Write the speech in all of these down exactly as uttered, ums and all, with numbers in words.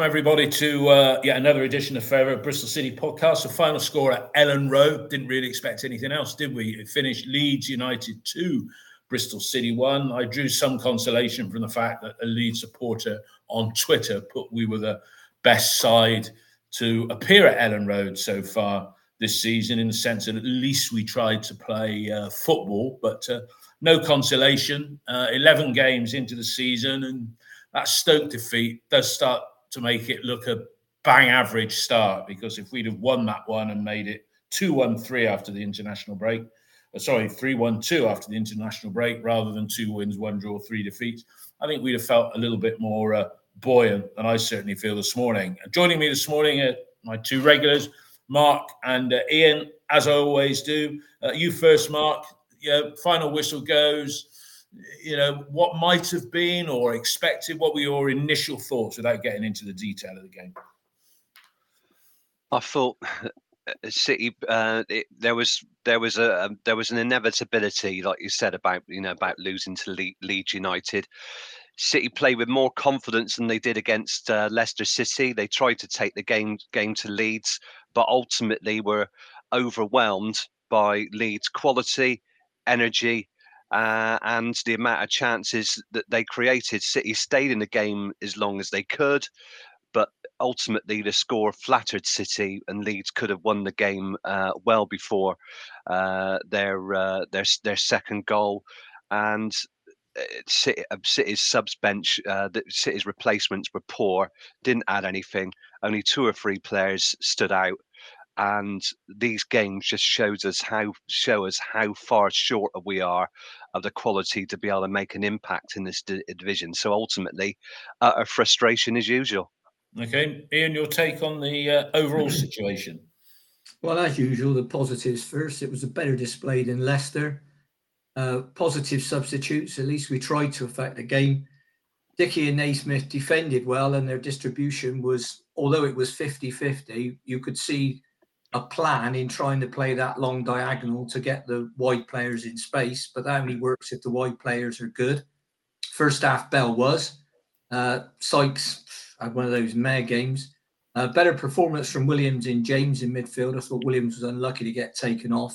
everybody, to uh, yet another edition of Favourite Bristol City podcast. The final score at Ellen Road. Didn't really expect anything else, did we? It finished Leeds United two, Bristol City one. I drew some consolation from the fact that a Leeds supporter on Twitter put we were the best side to appear at Ellen Road so far this season, in the sense that at least we tried to play uh, football, but uh, no consolation. Uh, eleven games into the season, and that Stoke defeat does start to make it look a bang average start, because if we'd have won that one and made it two one three after the international break, uh, sorry, three one two after the international break, rather than two wins, one draw, three defeats, I think we'd have felt a little bit more uh, buoyant than I certainly feel this morning. Joining me this morning are my two regulars, Mark and uh, Ian, as I always do. Uh, you first, Mark. Yeah, final whistle goes. You know, what might have been or expected? What were your initial thoughts without getting into the detail of the game? I thought City. Uh, it, there was there was a um, there was an inevitability, like you said, about you know about losing to Le- Leeds United. City played with more confidence than they did against uh, Leicester City. They tried to take the game game to Leeds, but ultimately were overwhelmed by Leeds' quality, energy, uh, and the amount of chances that they created. City stayed in the game as long as they could, but ultimately the score flattered City, and Leeds could have won the game uh, well before uh, their uh, their their second goal. And City, City's subs bench, uh, the City's replacements were poor, didn't add anything. Only two or three players stood out, and these games just shows us how show us how far short we are of the quality to be able to make an impact in this d- division. So ultimately, uh, a frustration as usual. Okay, Ian, your take on the uh, overall situation? Well, as usual, the positives first. It was a better display than Leicester. Uh, positive substitutes. At least we tried to affect the game. Dickie and Naismith defended well, and their distribution was, although it was fifty-fifty, you could see a plan in trying to play that long diagonal to get the wide players in space, but that only works if the wide players are good. First half, Bell was. Uh, Sykes had one of those mare games. Uh, better performance from Williams and James in midfield. I thought Williams was unlucky to get taken off.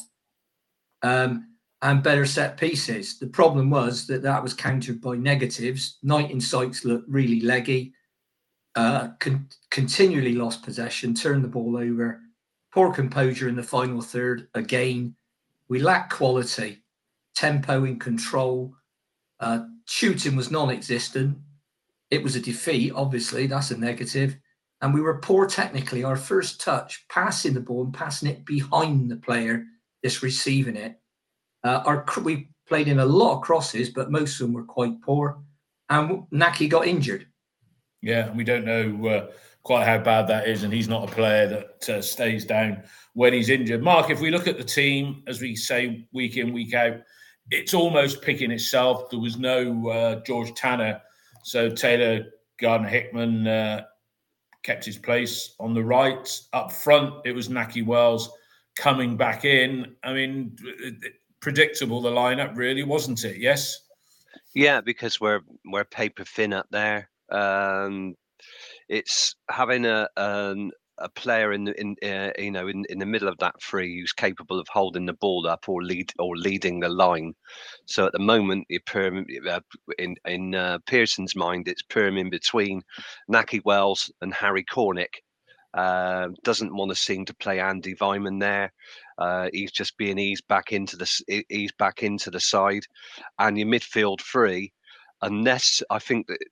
Um, and better set pieces. The problem was that that was countered by negatives. Knight and Sykes looked really leggy, uh, con- continually lost possession, turned the ball over, poor composure in the final third again. We lacked quality, tempo and control. Uh, shooting was non-existent. It was a defeat, obviously, that's a negative. And we were poor technically. Our first touch, passing the ball and passing it behind the player that's receiving it. Uh, our we played in a lot of crosses, but most of them were quite poor. And Naki got injured. Yeah, we don't know uh, quite how bad that is, and he's not a player that uh, stays down when he's injured. Mark, if we look at the team, as we say week in, week out, it's almost picking itself. There was no uh, George Tanner, so Taylor Gardner-Hickman uh, kept his place on the right. Up front, it was Naki Wells coming back in. I mean, predictable, the lineup, really, wasn't it? Yes? Yeah, because we're we're paper thin up there. Um, it's having a um, a player in the in uh, you know in, in the middle of that three who's capable of holding the ball up or lead or leading the line. So at the moment, uh, in in uh, Pearson's mind, it's Perm in between Naki Wells and Harry Cornick. Uh, doesn't want to seem to play Andy Vyman there. Uh, he's just being eased back into the eased back into the side, and your midfield three, unless I think that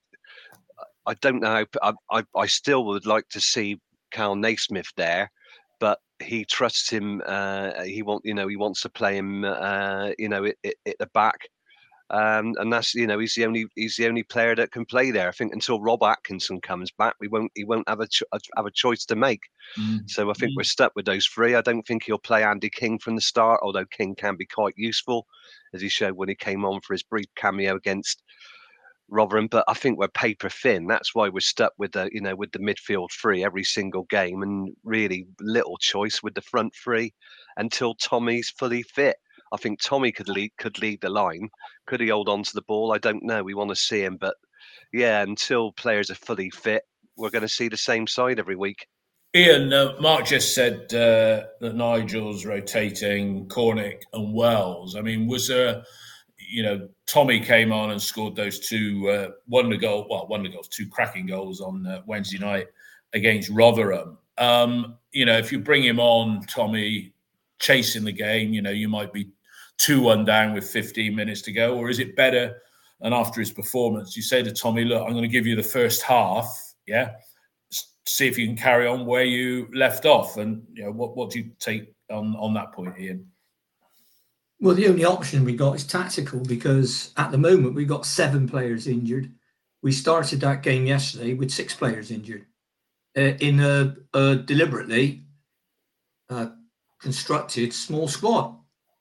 I don't know. I, I I still would like to see Carl Naismith there, but he trusts him. Uh, he want you know he wants to play him. Uh, you know, at, at the back. Um, and that's you know he's the only he's the only player that can play there. I think until Rob Atkinson comes back, we won't he won't have a cho- have a choice to make. Mm. So I think mm. we're stuck with those three. I don't think he'll play Andy King from the start, although King can be quite useful, as he showed when he came on for his brief cameo against Rotherham. But I think we're paper thin. That's why we're stuck with the you know with the midfield three every single game, and really little choice with the front three until Tommy's fully fit. I think Tommy could lead could lead the line. Could he hold on to the ball? I don't know. We want to see him, but yeah, until players are fully fit, we're going to see the same side every week. Ian, uh, Mark just said uh, that Nigel's rotating Cornick and Wells. I mean, was there, you know, Tommy came on and scored those two uh, wonder goal, well, wonder goals, two cracking goals on uh, Wednesday night against Rotherham. Um, you know, if you bring him on, Tommy, chasing the game, you know, you might be two one down with fifteen minutes to go, or is it better? And after his performance, you say to Tommy, look, I'm going to give you the first half, yeah, see if you can carry on where you left off. And you know, what what do you take on on that point, Ian? Well, the only option we got is tactical, because at the moment we've got seven players injured. We started that game yesterday with six players injured uh, in a, a deliberately uh, constructed small squad.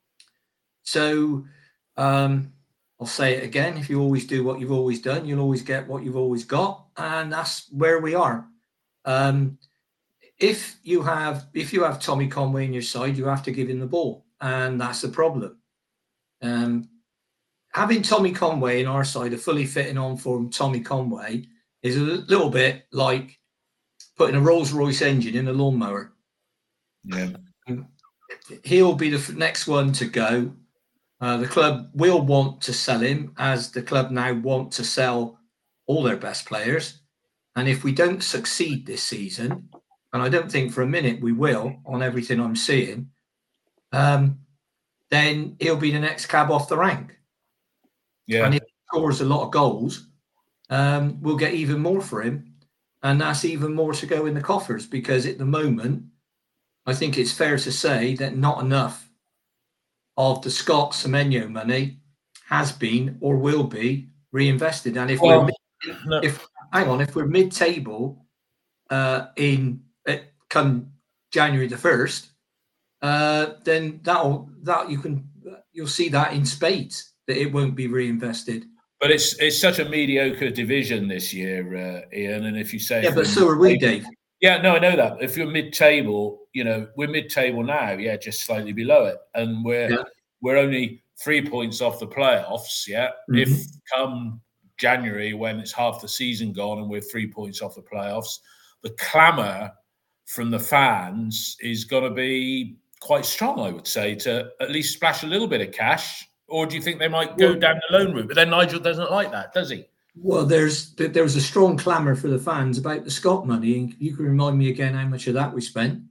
So um, I'll say it again: if you always do what you've always done, you'll always get what you've always got, and that's where we are. Um, if you have if you have Tommy Conway on your side, you have to give him the ball, and that's the problem. Um, having Tommy Conway in our side, a fully fit and on form Tommy Conway, is a little bit like putting a Rolls-Royce engine in a lawnmower. Yeah, he'll be the next one to go. Uh, the club will want to sell him, as the club now want to sell all their best players. And if we don't succeed this season, and I don't think for a minute we will on everything I'm seeing, um, then he'll be the next cab off the rank. yeah. And if he scores a lot of goals, um, we'll get even more for him. And that's even more to go in the coffers, because at the moment, I think it's fair to say that not enough of the Scott Semenyo money has been or will be reinvested. And if well, we're mid, no. if hang on, if we're mid-table uh, in uh, come January the first, uh, then that'll that you can you'll see that in spades that it won't be reinvested. But it's it's such a mediocre division this year, uh, Ian. And if you say yeah, but so are we, Dave. Yeah, no, I know that. If you're mid-table, you know, we're mid-table now, yeah, just slightly below it. And we're yeah. we're only three points off the playoffs, yeah. Mm-hmm. If come January, when it's half the season gone and we're three points off the playoffs, the clamour from the fans is going to be quite strong, I would say, to at least splash a little bit of cash. Or do you think they might go well, down the loan route? But then Nigel doesn't like that, does he? Well, there's there was a strong clamour for the fans about the Scott money. And you can remind me again how much of that we spent.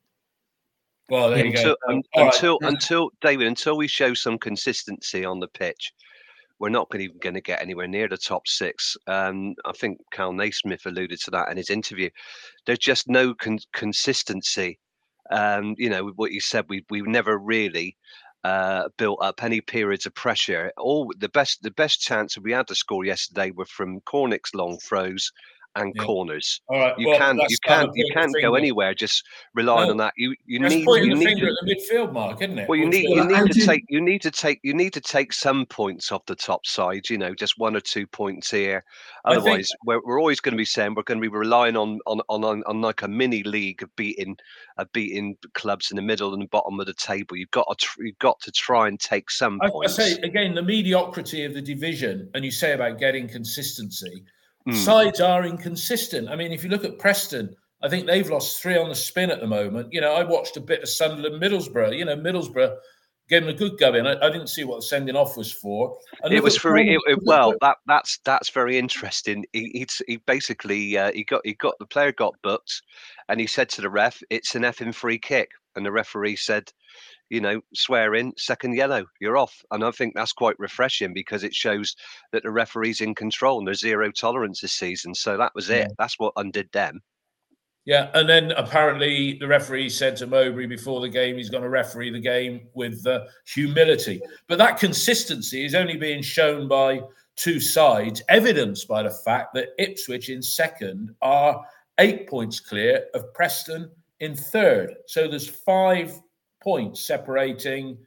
Well, there until, you go. Um, until, right. until David, until we show some consistency on the pitch, we're not even going to get anywhere near the top six. Um, I think Cal Naismith alluded to that in his interview. There's just no con- consistency. Um, you know, what you said, we we never really uh, built up any periods of pressure. All the best the best chance we had to score yesterday were from Cornick's long throws and yeah. corners. All right. You well, can't you can't you can't go anywhere just relying no. on that. You you that's need pointing you the need finger to, at the midfield mark, isn't it? Well, you Which need you need to take you need to take you need to take some points off the top side. You know, just one or two points here. Otherwise, think, we're we're always going to be saying we're going to be relying on on on on, on like a mini league of beating of beating clubs in the middle and the bottom of the table. You've got to tr- you've got to try and take some I, points. I say again, the mediocrity of the division, and you say about getting consistency. Mm. Sides are inconsistent. I mean, if you look at Preston, I think they've lost three on the spin at the moment. You know, I watched a bit of Sunderland, Middlesbrough. You know, Middlesbrough gave them a good go in. I, I didn't see what the sending off was for. And it was for it, it, well. That that's that's very interesting. He he, he basically uh, he got he got the player got booked, and he said to the ref, "It's an effing free kick," and the referee said, you know, swear in, second yellow, you're off. And I think that's quite refreshing because it shows that the referee's in control and there's zero tolerance this season. So that was it. Yeah. That's what undid them. Yeah, and then apparently the referee said to Mowbray before the game he's going to referee the game with uh, humility. But that consistency is only being shown by two sides, evidenced by the fact that Ipswich in second are eight points clear of Preston in third. So there's five points separating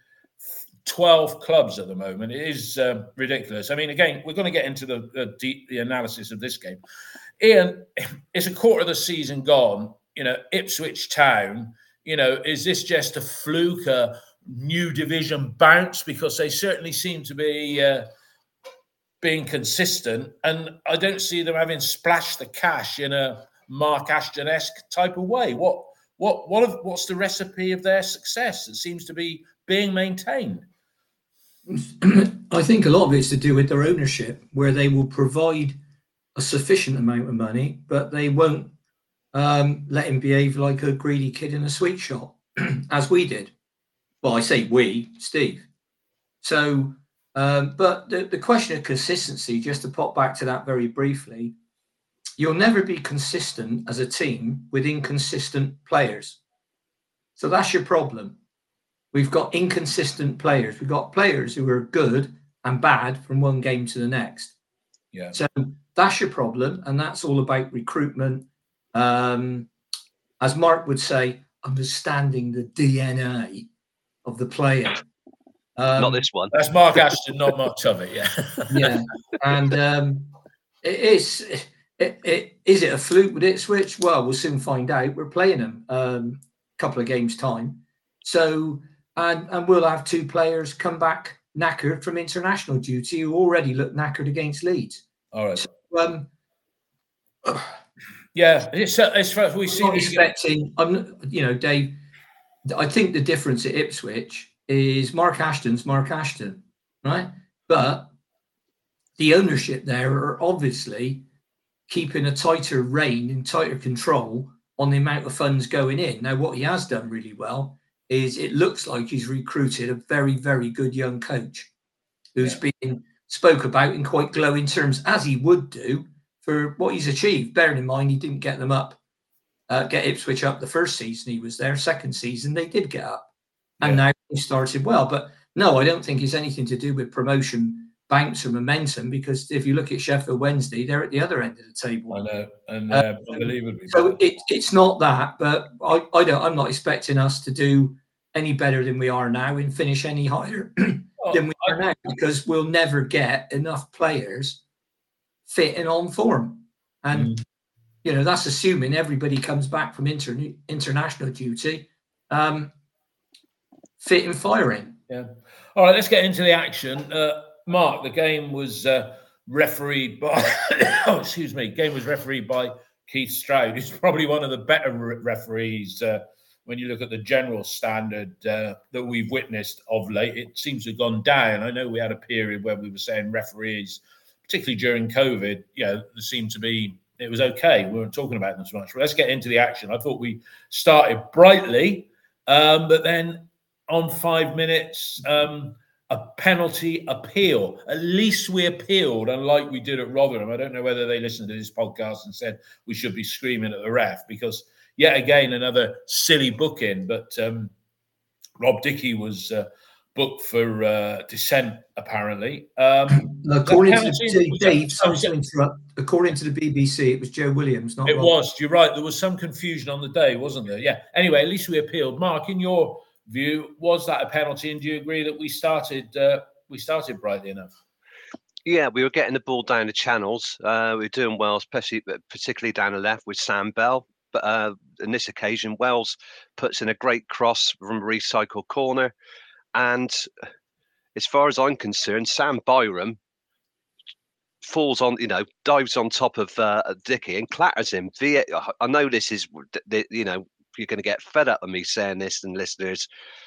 twelve clubs at the moment. It is uh, ridiculous. I mean, again, we're going to get into the, the deep the analysis of this game. Ian, it's a quarter of the season gone. You know, Ipswich Town, you know, is this just a fluke, a new division bounce? Because they certainly seem to be uh, being consistent. And I don't see them having splashed the cash in a Mark Ashton-esque type of way. What what what have, what's the recipe of their success that seems to be being maintained? I think a lot of it's to do with their ownership, where they will provide a sufficient amount of money, but they won't um, let him behave like a greedy kid in a sweet shop, as we did. Well, I say we, Steve. So, um, but the, the question of consistency, just to pop back to that very briefly, you'll never be consistent as a team with inconsistent players. So that's your problem. We've got inconsistent players. We've got players who are good and bad from one game to the next. Yeah. So that's your problem. And that's all about recruitment. Um, as Mark would say, understanding the D N A of the player. Um, not this one. That's Mark Ashton, not much of it, yeah. yeah. And um, it is, it, it, is it a fluke with Ipswich? Well, we'll soon find out. We're playing them um, a couple of games' time. So, and, and we'll have two players come back knackered from international duty who already look knackered against Leeds. All right. So, um, yeah, it's, it's we see. I'm not expecting, I'm, you know, Dave, I think the difference at Ipswich is Mark Ashton's Mark Ashton, right? But the ownership there are obviously keeping a tighter rein and tighter control on the amount of funds going in. Now, what he has done really well is it looks like he's recruited a very, very good young coach who's yeah. been spoke about in quite glowing terms, as he would do for what he's achieved. Bearing in mind, he didn't get them up, uh, get Ipswich up the first season he was there. Second season, they did get up. And yeah. now he started well. But no, I don't think it's anything to do with promotion, bounce or momentum, because if you look at Sheffield Wednesday, they're at the other end of the table. I know, and uh, um, unbelievably. So it, it's not that, but I, I don't. I'm not expecting us to do any better than we are now and finish any higher oh, than we I, are now, because we'll never get enough players fit and on form. And mm. you know, that's assuming everybody comes back from inter, international duty. Um, fit and firing. Yeah. All right, let's get into the action. Uh, Mark, the game was uh, refereed by, oh, excuse me, game was refereed by Keith Stroud. He's probably one of the better re- referees uh, when you look at the general standard uh, that we've witnessed of late. It seems to have gone down. I know we had a period where we were saying referees, particularly during COVID, you know, there seemed to be, it was okay. We weren't talking about them so much. But let's get into the action. I thought we started brightly, um, but then on five minutes, um, a penalty appeal. At least we appealed, unlike we did at Rotherham. I don't know whether they listened to this podcast and said we should be screaming at the ref, because yet again, another silly booking. But um, Rob Dickey was uh, booked for uh, dissent, apparently. Um, according, to the, Dave, sorry to interrupt. According to the B B C, it was Joe Williams, not It Rob. was. You're right. There was some confusion on the day, wasn't there? Yeah. Anyway, at least we appealed. Mark, in your view, was that a penalty, and do you agree that we started uh, we started brightly enough? Yeah, we were getting the ball down the channels. Uh, we were doing well, especially particularly down the left with Sam Bell. But uh, on this occasion, Wells puts in a great cross from a recycled corner, and as far as I'm concerned, Sam Byram falls on, you know, dives on top of uh, Dickey and clatters him. I know this is, you know, you're going to get fed up with me saying this, and listeners,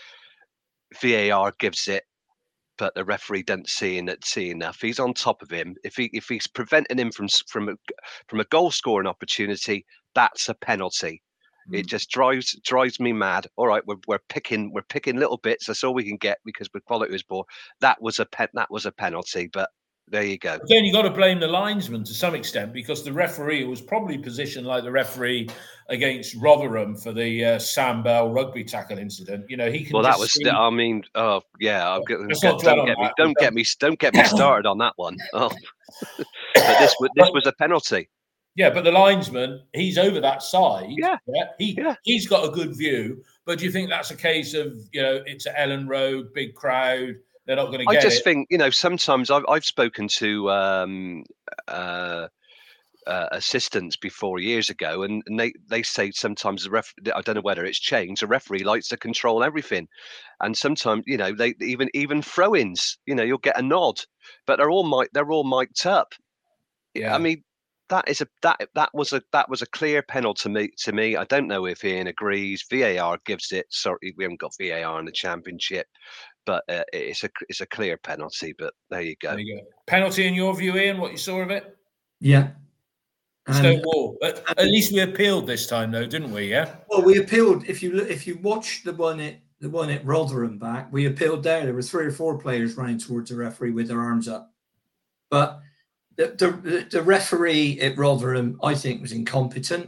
V A R gives it, but the referee doesn't see it see enough. He's on top of him. If he if he's preventing him from from a, from a goal scoring opportunity, that's a penalty. Mm. It just drives drives me mad. All right, we're we're picking we're picking little bits. That's all we can get because we're quality was poor. That was a pe- that was a penalty, but. There you go. Then you got to blame the linesman to some extent, because the referee was probably positioned like the referee against Rotherham for the uh, Sam Bell rugby tackle incident. You know, he can. Well, just that was. see... I mean, oh yeah. I'll get, Let's get, not dwell don't on get me. that. Don't get me. Don't get me started on that one. Oh. But this was this was a penalty. Yeah, but the linesman, he's over that side. Yeah, yeah. He yeah. he's got a good view. But do you think that's a case of, you know, it's at Ellen Road, big crowd? They're not going to get it. I just it. think, you know, sometimes I've I've spoken to um, uh, uh, assistants before years ago, and, and they, they say sometimes the ref. I don't know whether it's changed. The referee likes to control everything, and sometimes, you know, they even even throw-ins. You know, you'll get a nod, but they're all mic they're all mic'd up. Yeah. I mean, that is a that that was a that was a clear penalty to me. To me, I don't know if Ian agrees. V A R gives it. Sorry, we haven't got V A R in the Championship, but uh, it's a it's a clear penalty. But there you go. There you go. Penalty in your view, Ian? What you saw of it? Yeah. Stonewall. But at least we appealed this time, though, didn't we? Yeah. Well, we appealed. If you look, if you watch the one at the one at Rotherham back, we appealed there. There were three or four players running towards the referee with their arms up, but the the, the referee at Rotherham, I think, was incompetent.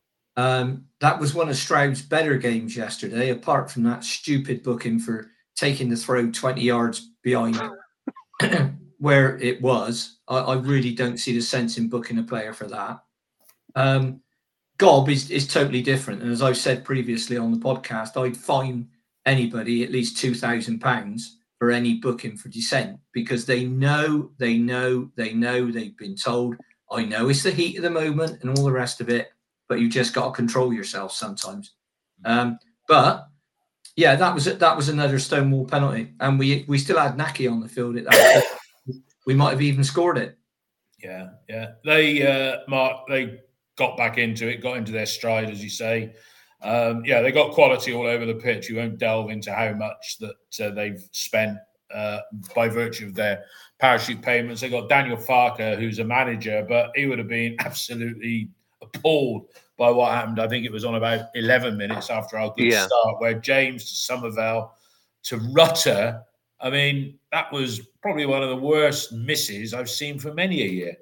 Um, that was one of Stroud's better games yesterday, apart from that stupid booking for taking the throw twenty yards behind where it was. I, I really don't see the sense in booking a player for that. Um, Gob is, is totally different. And as I've said previously on the podcast, I'd fine anybody at least two thousand pounds for any booking for dissent, because they know, they know, they know, they've been told, I know it's the heat of the moment and all the rest of it, but you just got to control yourself sometimes. Um, but yeah, that was that was another Stonewall penalty. And we we still had Naki on the field at that. We might have even scored it. Yeah, yeah. They, uh, Mark, they got back into it, got into their stride, as you say. Um, yeah, they got quality all over the pitch. You won't delve into how much that uh, they've spent uh, by virtue of their parachute payments. They got Daniel Farker, who's a manager, but he would have been absolutely appalled by what happened. I think it was on about eleven minutes after our good yeah. start, where James to Somerville to Rutter. I mean, that was probably one of the worst misses I've seen for many a year.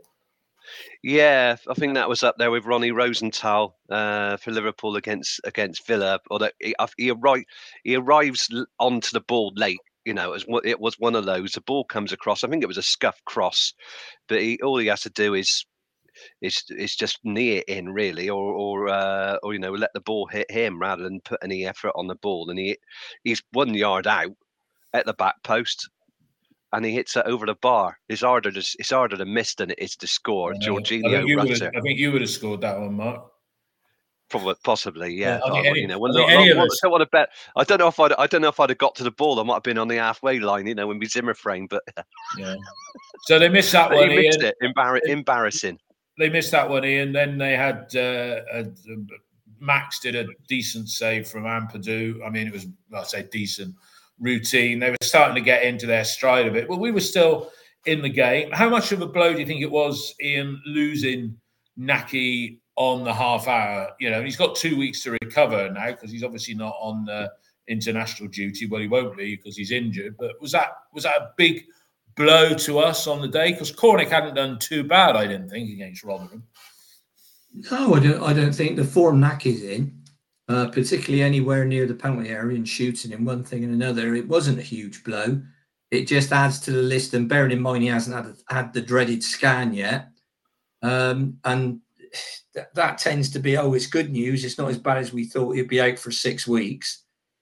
Yeah, I think that was up there with Ronnie Rosenthal uh, for Liverpool against against Villa. Although he, he, arrive, he arrives onto the ball late, you know, it was, it was one of those. The ball comes across. I think it was a scuff cross, but he, all he has to do is is is just knee it in, really, or or uh, or you know, let the ball hit him rather than put any effort on the ball. And he he's one yard out at the back post, and he hits it over the bar. It's harder to it's harder to miss than it is to score. Uh, Jorginho Rutter. I think you would have scored that one, Mark. Probably, possibly, yeah. yeah I, any, you know, when I, I, I, I don't want to bet. I don't know if I, I don't know if I'd have got to the ball. I might have been on the halfway line, you know, when we Zimmer frame. But yeah. So they missed that one. He missed Ian. it. Embar- embarrassing. They missed that one, Ian. Then they had uh, a, a, Max did a decent save from Ampadu. I mean, it was, well, I say decent, routine. They were starting to get into their stride a bit, but we were still in the game. How much of a blow do you think it was, Ian, losing Naki on the half hour? You know, he's got two weeks to recover now because he's obviously not on uh, international duty. Well, he won't be because he's injured. But was that was that a big blow to us on the day? Because Cornick hadn't done too bad, I didn't think, against Rotherham. No, I don't. I don't think the form Naki's in, uh, particularly anywhere near the penalty area and shooting in one thing and another, it wasn't a huge blow. It just adds to the list. And bearing in mind he hasn't had had the dreaded scan yet, um, and th- that tends to be, oh, it's good news. It's not as bad as we thought. He'd be out for six weeks.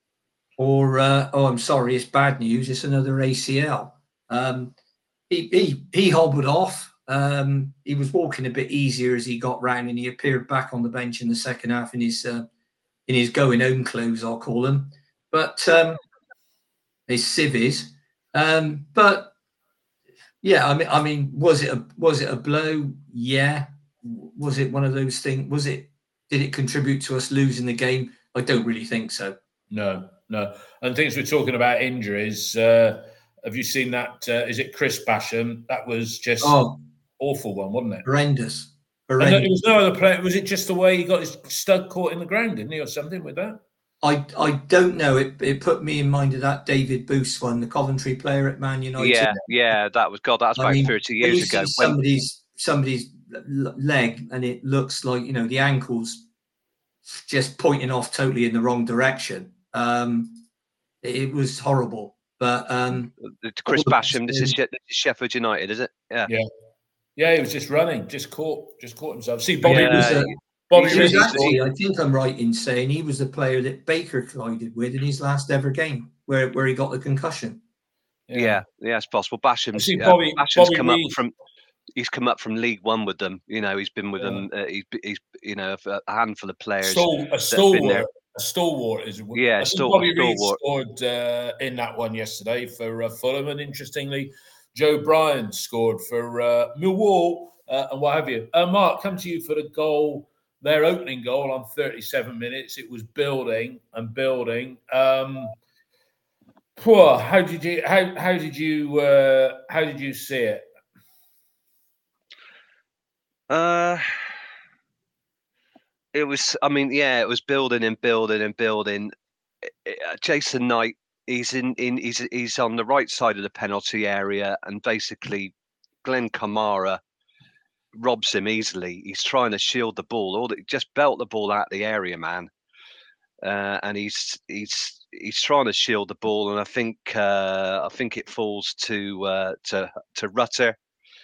Or uh, oh, I'm sorry, it's bad news. It's another A C L. Um, he he he hobbled off. Um, he was walking a bit easier as he got round, and he appeared back on the bench in the second half in his uh, in his going home clothes, I'll call them. But um, his civvies. Um, but yeah, I mean, I mean, was it a was it a blow? Yeah. Was it one of those things? Was it? Did it contribute to us losing the game? I don't really think so. No, no. And things we're talking about injuries. Uh, have you seen that? Uh, is it Chris Basham? That was just oh, awful one, wasn't it? Horrendous. Horrendous. And there was no other player. Was it just the way he got his stud caught in the ground, didn't he, or something with that? I I don't know. It it put me in mind of that David Booth one, the Coventry player at Man United. Yeah, yeah, that was God. That was I about mean, thirty years ago. When somebody's somebody's leg and it looks like, you know, the ankle's just pointing off totally in the wrong direction. Um, it, it was horrible. But um, Chris Basham, this is, this is Sheffield United, is it? Yeah, yeah, yeah. He was just running, just caught, just caught himself. See, Bobby yeah. was. Uh, Bobby he was really actually, I think I'm right in saying he was the player that Baker collided with in his last ever game, where, where he got the concussion. Yeah, yeah, yeah it's possible. Basham's, see, uh, Bobby, Basham's Bobby come Reed. up from. He's come up from League One with them. You know, he's been with yeah. them. Uh, he's, he's, you know, a handful of players. Stal- a stalwart. A stalwart is. Yeah, I stal- Bobby Reed stalwart. scored uh, in that one yesterday for uh, Fulham, and interestingly, Joe Bryan scored for uh, Millwall. uh, and what have you. Uh, Mark, come to you for the goal, their opening goal on thirty-seven minutes. It was building and building. Um, poor. How did you how how did you uh, how did you see it? Uh, it was. I mean, yeah, it was building and building and building. Uh, Jason Knight, he's in, in he's he's on the right side of the penalty area, and basically, Glenn Kamara robs him easily. He's trying to shield the ball, or just belt the ball out of the area, man. Uh, and he's he's he's trying to shield the ball, and I think uh, I think it falls to uh, to to Rutter.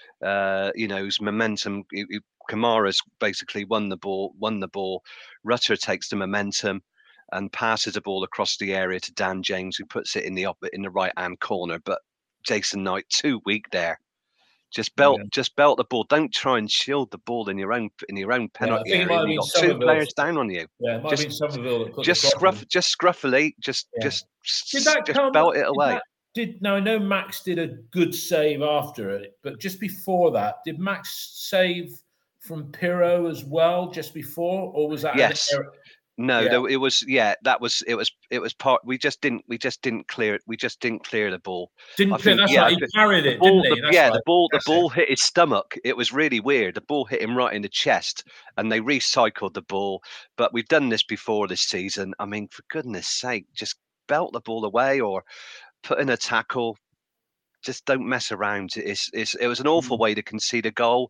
Uh, you know, whose momentum. He, he, Kamara's basically won the ball. Won the ball. Rutter takes the momentum and passes the ball across the area to Dan James, who puts it in the up in the right hand corner. But Jason Knight too weak there. Just belt, yeah. just belt the ball. Don't try and shield the ball in your own in your own penalty yeah, area. You've got two players down on you. Yeah, it might just, have been Somerville that put just scruff, just scruffily, just yeah. just did that just come, belt it away. Did, that, did now I know Max did a good save after it, but just before that, did Max save from Pirro as well? Just before, or was that? Yes. No, yeah. there, it was yeah. That was it. Was it was part? We just didn't. We just didn't clear it. We just didn't clear the ball. Didn't clear. That's yeah, right. He carried it, ball, didn't he? The, yeah, right. the ball. That's the ball it. hit his stomach. It was really weird. The ball hit him right in the chest, and they recycled the ball. But we've done this before this season. I mean, for goodness' sake, just belt the ball away or put in a tackle. Just don't mess around. It's, it's it was an awful way to concede a goal.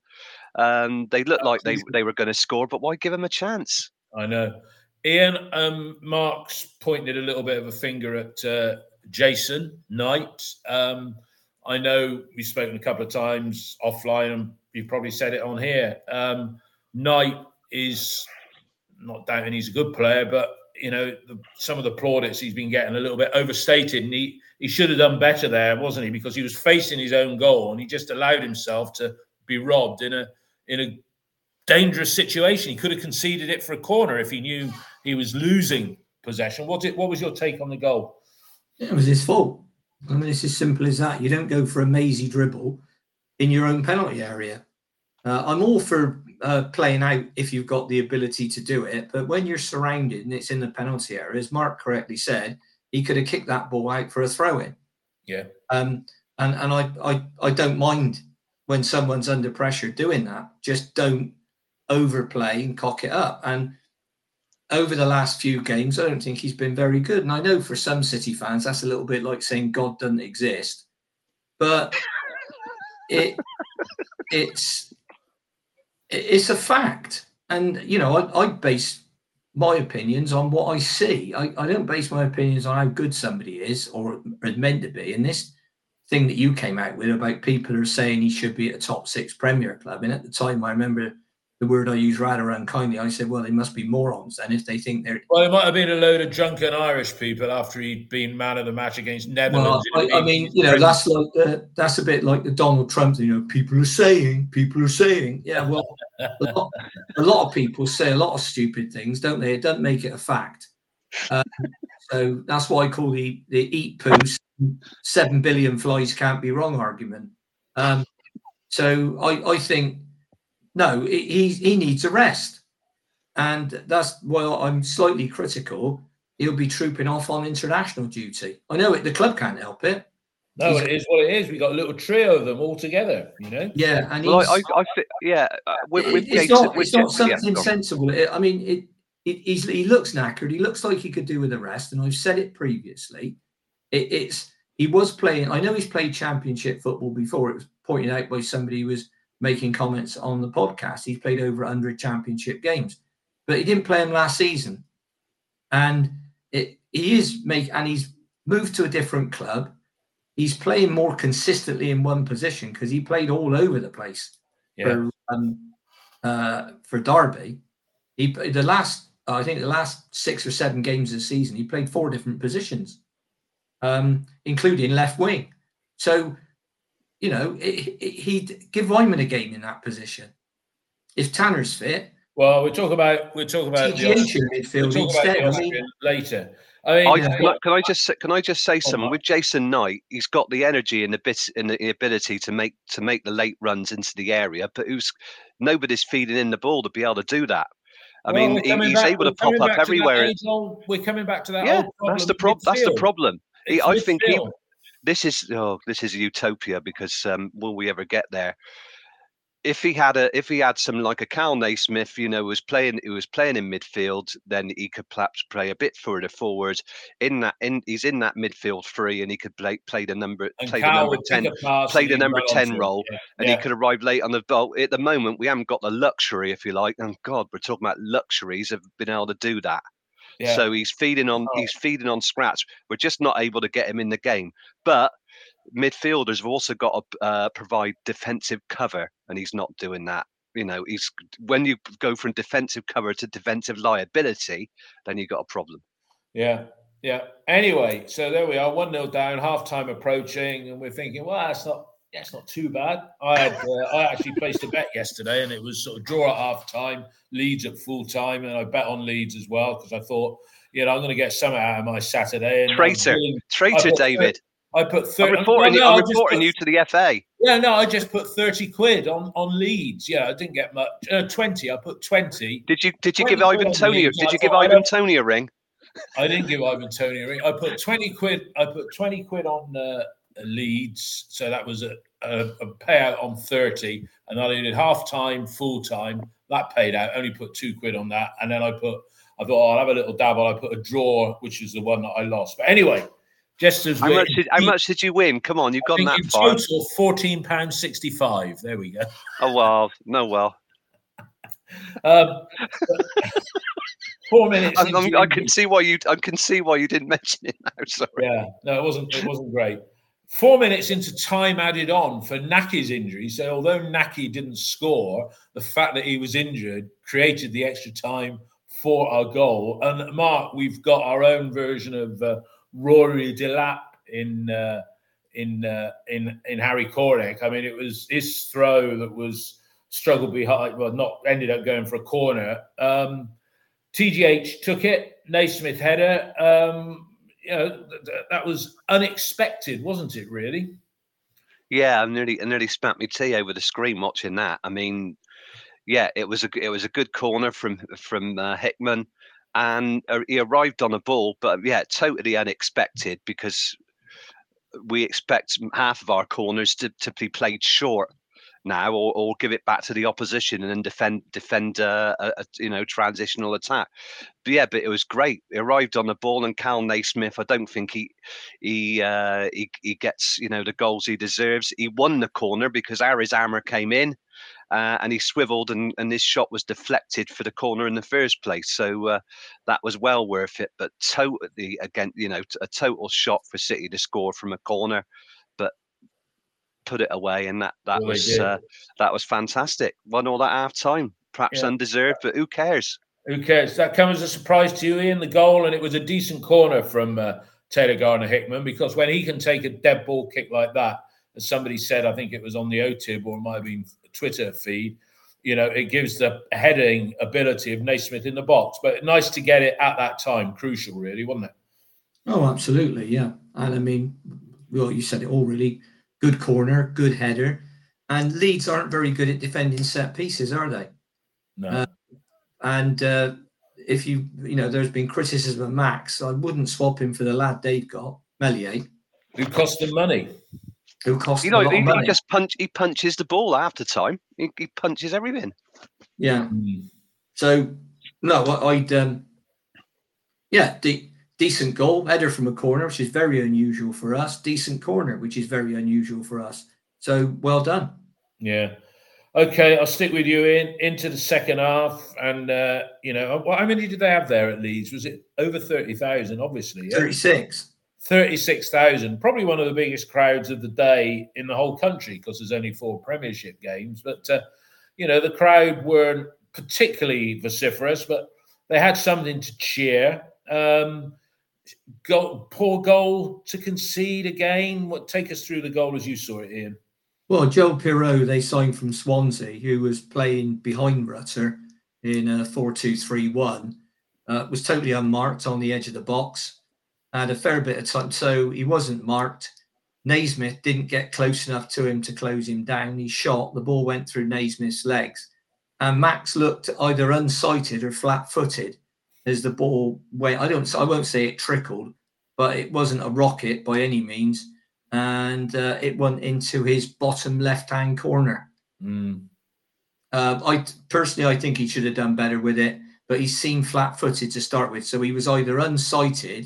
Um, they looked like they they were going to score, but why give them a chance? I know. Ian, um, Mark's pointed a little bit of a finger at uh, Jason Knight. Um, I know we've spoken a couple of times offline, and you've probably said it on here. Um, Knight is not doubting he's a good player, but you know the, some of the plaudits he's been getting a little bit overstated, and he he should have done better there, wasn't he? Because he was facing his own goal, and he just allowed himself to be robbed in a in a dangerous situation. He could have conceded it for a corner if he knew he was losing possession. What it? What was your take on the goal? It was his fault. I mean, it's as simple as that. You don't go for a mazy dribble in your own penalty area. Uh, I'm all for uh, playing out if you've got the ability to do it, but when you're surrounded and it's in the penalty area, as Mark correctly said, he could have kicked that ball out for a throw-in. Yeah. Um. And and I I I don't mind when someone's under pressure doing that. Just don't overplay and cock it up. And over the last few games, I don't think he's been very good. And I know for some City fans, that's a little bit like saying God doesn't exist. But it it's it's a fact. And, you know, I, I base my opinions on what I see. I, I don't base my opinions on how good somebody is or is meant to be. And this thing that you came out with about people are saying he should be at a top six Premier club. And at the time, I remember the word I used rather unkindly. I said, well, they must be morons then if they think they're... Well, it might have been a load of drunken Irish people after he'd been man of the match against Netherlands. Well, I, I mean, you know, that's like the, that's a bit like the Donald Trump, you know, people are saying, people are saying. Yeah, well, a, lot, a lot of people say a lot of stupid things, don't they? It doesn't make it a fact. Um, so that's why I call the, the eat poo, seven billion flies can't be wrong argument. Um, so I, I think, no, he he needs a rest. And that's why I'm slightly critical. He'll be trooping off on international duty. I know it, the club can't help it. No, he's, it is what it is. We got a little trio of them all together, you know. Yeah, and well, I, I, I think, yeah, uh, with, with it's Jason, not, with it's not Jason, something yeah, sensible. It, I mean, it, it he's, he looks knackered. He looks like he could do with a rest, and I've said it previously. It, it's he was playing. I know he's played Championship football before. It was pointed out by somebody who was making comments on the podcast. He's played over one hundred Championship games, but he didn't play them last season. And it, he is make and he's moved to a different club. He's playing more consistently in one position because he played all over the place yeah. for um, uh, for Derby. He the last I think the last six or seven games of the season he played four different positions, um, including left wing. So. You know, it, it, he'd give Wyman a game in that position. If Tanner's fit. Well, we'll talk about we'll talk about the Austrian midfield we'll talk about the instead. Austrian later. I mean, I, yeah. can, I, can I just can I just say something? on. With Jason Knight, he's got the energy and the bit and the ability to make to make the late runs into the area, but who's nobody's feeding in the ball to be able to do that. I well, mean, he, he's back, able to pop up everywhere. Old, we're coming back to that. Yeah, old problem that's the problem. That's the problem. He, I midfield. think he. This is oh, this is a utopia because um, will we ever get there? If he had a, if he had some like a Cal Naismith, you know, was playing, who was playing in midfield, then he could perhaps play a bit further forward. In that, in he's in that midfield three, and he could play play the number, and play Cal the number ten, play the number ten role, yeah. and yeah. he could arrive late on the ball. At the moment, we haven't got the luxury, if you like. And God, we're talking about luxuries of being able to do that. Yeah. So he's feeding on, oh. he's feeding on scratch. We're just not able to get him in the game, but. Midfielders have also got to uh, provide defensive cover, and he's not doing that. You know, he's when you go from defensive cover to defensive liability, then you've got a problem. Yeah, yeah. Anyway, so there we are, one nil down, half time approaching, and we're thinking, well, that's not that's not too bad. I had uh, I actually placed a bet yesterday, and it was sort of draw at half time, Leeds at full time, and I bet on Leeds as well because I thought, you know, I'm going to get something out of my Saturday. And traitor, really, traitor, David. I put thirty. I'm reporting, well, no, I'm reporting put, you to the F A. Yeah, no, I just put thirty quid on, on Leeds. Yeah, I didn't get much. Uh, twenty. I put twenty. Did you Did you give Ivan Toney? Did you give Ivan Toney a ring? I didn't give Ivan Toney a ring. I put twenty quid. I put twenty quid on uh, Leeds, so that was a, a, a payout on thirty, and then I did half time, full time. That paid out. Only put two quid on that, and then I put. I thought, oh, I'll have a little dabble. I put a draw, which is the one that I lost. But anyway. Just as how, much did, how much did you win? Come on, you've gone that in far. Total fourteen pounds sixty-five. There we go. Oh well, no well. Um, four minutes. I'm, I'm, I can see why you. I can see why you didn't mention it now. Sorry. Yeah, no, it wasn't. It wasn't great. Four minutes into time added on for Naki's injury. So although Naki didn't score, the fact that he was injured created the extra time for our goal. And Mark, we've got our own version of. Uh, Rory Delap in uh, in uh, in in Harry Cornick. I mean, it was his throw that was struggled behind. Well, not ended up going for a corner. Um, T G H took it. Naismith header. Um, you know, th- that was unexpected, wasn't it? Really? Yeah, I nearly I nearly spat my tea over the screen watching that. I mean, yeah, it was a it was a good corner from from uh, Hickman. And he arrived on a ball, but yeah, totally unexpected because we expect half of our corners to, to be played short now, or, or give it back to the opposition and then defend defend uh, a, a you know transitional attack. But yeah, but it was great. He arrived on the ball, and Cal Naismith, I don't think he he uh, he he gets you know the goals he deserves. He won the corner because Aris Armour came in. Uh, and he swiveled, and, and his shot was deflected for the corner in the first place. So uh, that was well worth it. But totally, again, you know, a total shot for City to score from a corner, but put it away, and that that well, was uh, that was fantastic. Won all that half time, perhaps yeah. undeserved, but who cares? Who cares? That comes as a surprise to you, Ian. The goal, and it was a decent corner from uh, Taylor Garner Hickman, because when he can take a dead ball kick like that, as somebody said, I think it was on the O T I B or it might have been Twitter feed, you know, it gives the heading ability of Naismith in the box. But nice to get it at that time. Crucial, really, wasn't it? Oh, absolutely, yeah. And I mean, well, you said it all really. Good corner, good header. And Leeds aren't very good at defending set pieces, are they? No. Uh, and uh, if you, you know, there's been criticism of Max. I wouldn't swap him for the lad they've got, Meslier. Who cost them money. Who cost you know, a lot he, of money. he just punch. He punches the ball after time. He, he punches everything. Yeah. Mm. So no, I'd um, yeah, de- decent goal, header from a corner, which is very unusual for us. Decent corner, which is very unusual for us. So well done. Yeah. Okay, I'll stick with you in into the second half, and uh, you know, how many did they have there at Leeds? Was it over thirty thousand? Obviously, yeah? thirty-six. thirty-six thousand, probably one of the biggest crowds of the day in the whole country because there's only four Premiership games. But, uh, you know, the crowd weren't particularly vociferous, but they had something to cheer. Um, goal, poor goal to concede again. What, take us through the goal as you saw it, Ian. Well, Joe Pirot, they signed from Swansea, who was playing behind Rutter in a four two three one, uh, was totally unmarked on the edge of the box. had a fair bit of time, so he wasn't marked. Naismith didn't get close enough to him to close him down. He shot, the ball went through Naismith's legs, and Max looked either unsighted or flat-footed as the ball went. I don't, I won't say it trickled, but it wasn't a rocket by any means, and uh, it went into his bottom left-hand corner. Mm. Uh, I personally, I think he should have done better with it, but he seemed flat-footed to start with, so he was either unsighted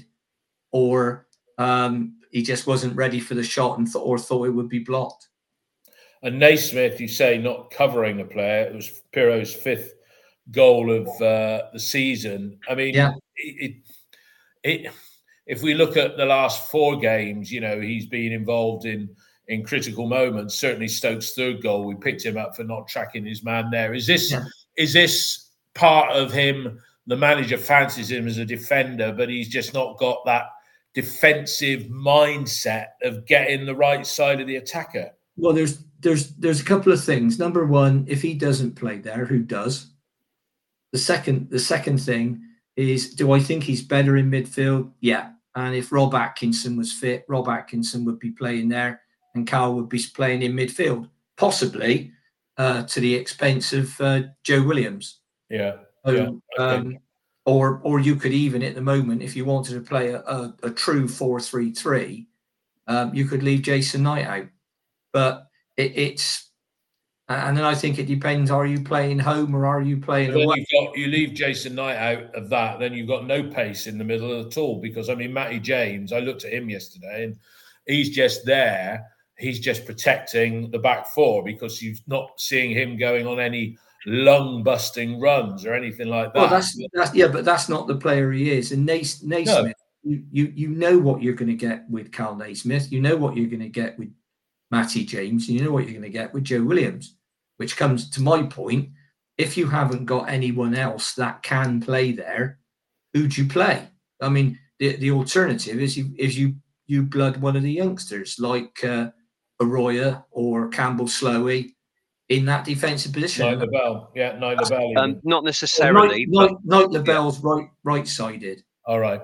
or um, he just wasn't ready for the shot and th- or thought it would be blocked. And Naismith, you say, not covering a player. It was Piroe's fifth goal of uh, the season. I mean, yeah. it, it, it, if we look at the last four games, you know, he's been involved in in critical moments. Certainly Stoke's third goal, we picked him up for not tracking his man there. Is this yeah. is this part of him? The manager fancies him as a defender, but he's just not got that defensive mindset of getting the right side of the attacker. Well, there's there's there's a couple of things. Number one, if he doesn't play there, who does? The second the second thing is, do I think he's better in midfield? Yeah. And if Rob Atkinson was fit, Rob Atkinson would be playing there and Carl would be playing in midfield, possibly uh, to the expense of uh, Joe Williams. Yeah. So, yeah okay. um, or or you could even at the moment, if you wanted to play a, a, a true four three three, um, you could leave Jason Knight out. But it, it's, and then I think it depends, are you playing home or are you playing then away? You've got, you leave Jason Knight out of that, then you've got no pace in the middle at all. Because, I mean, Matty James, I looked at him yesterday and he's just there. He's just protecting the back four because you're not seeing him going on any lung-busting runs or anything like that. Well, that's, that's yeah, but that's not the player he is. And Naismith, no. you, you you know what you're going to get with Carl Naismith. You know what you're going to get with Matty James. And you know what you're going to get with Joe Williams, which comes to my point. If you haven't got anyone else that can play there, who'd you play? I mean, the, the alternative is you is you you blood one of the youngsters like uh, Arroyo or Campbell Slowey in that defensive position. Knight LaBelle, yeah, Knight LaBelle. Um, not necessarily. Knight, but, Knight LaBelle's yeah. right right-sided. All right.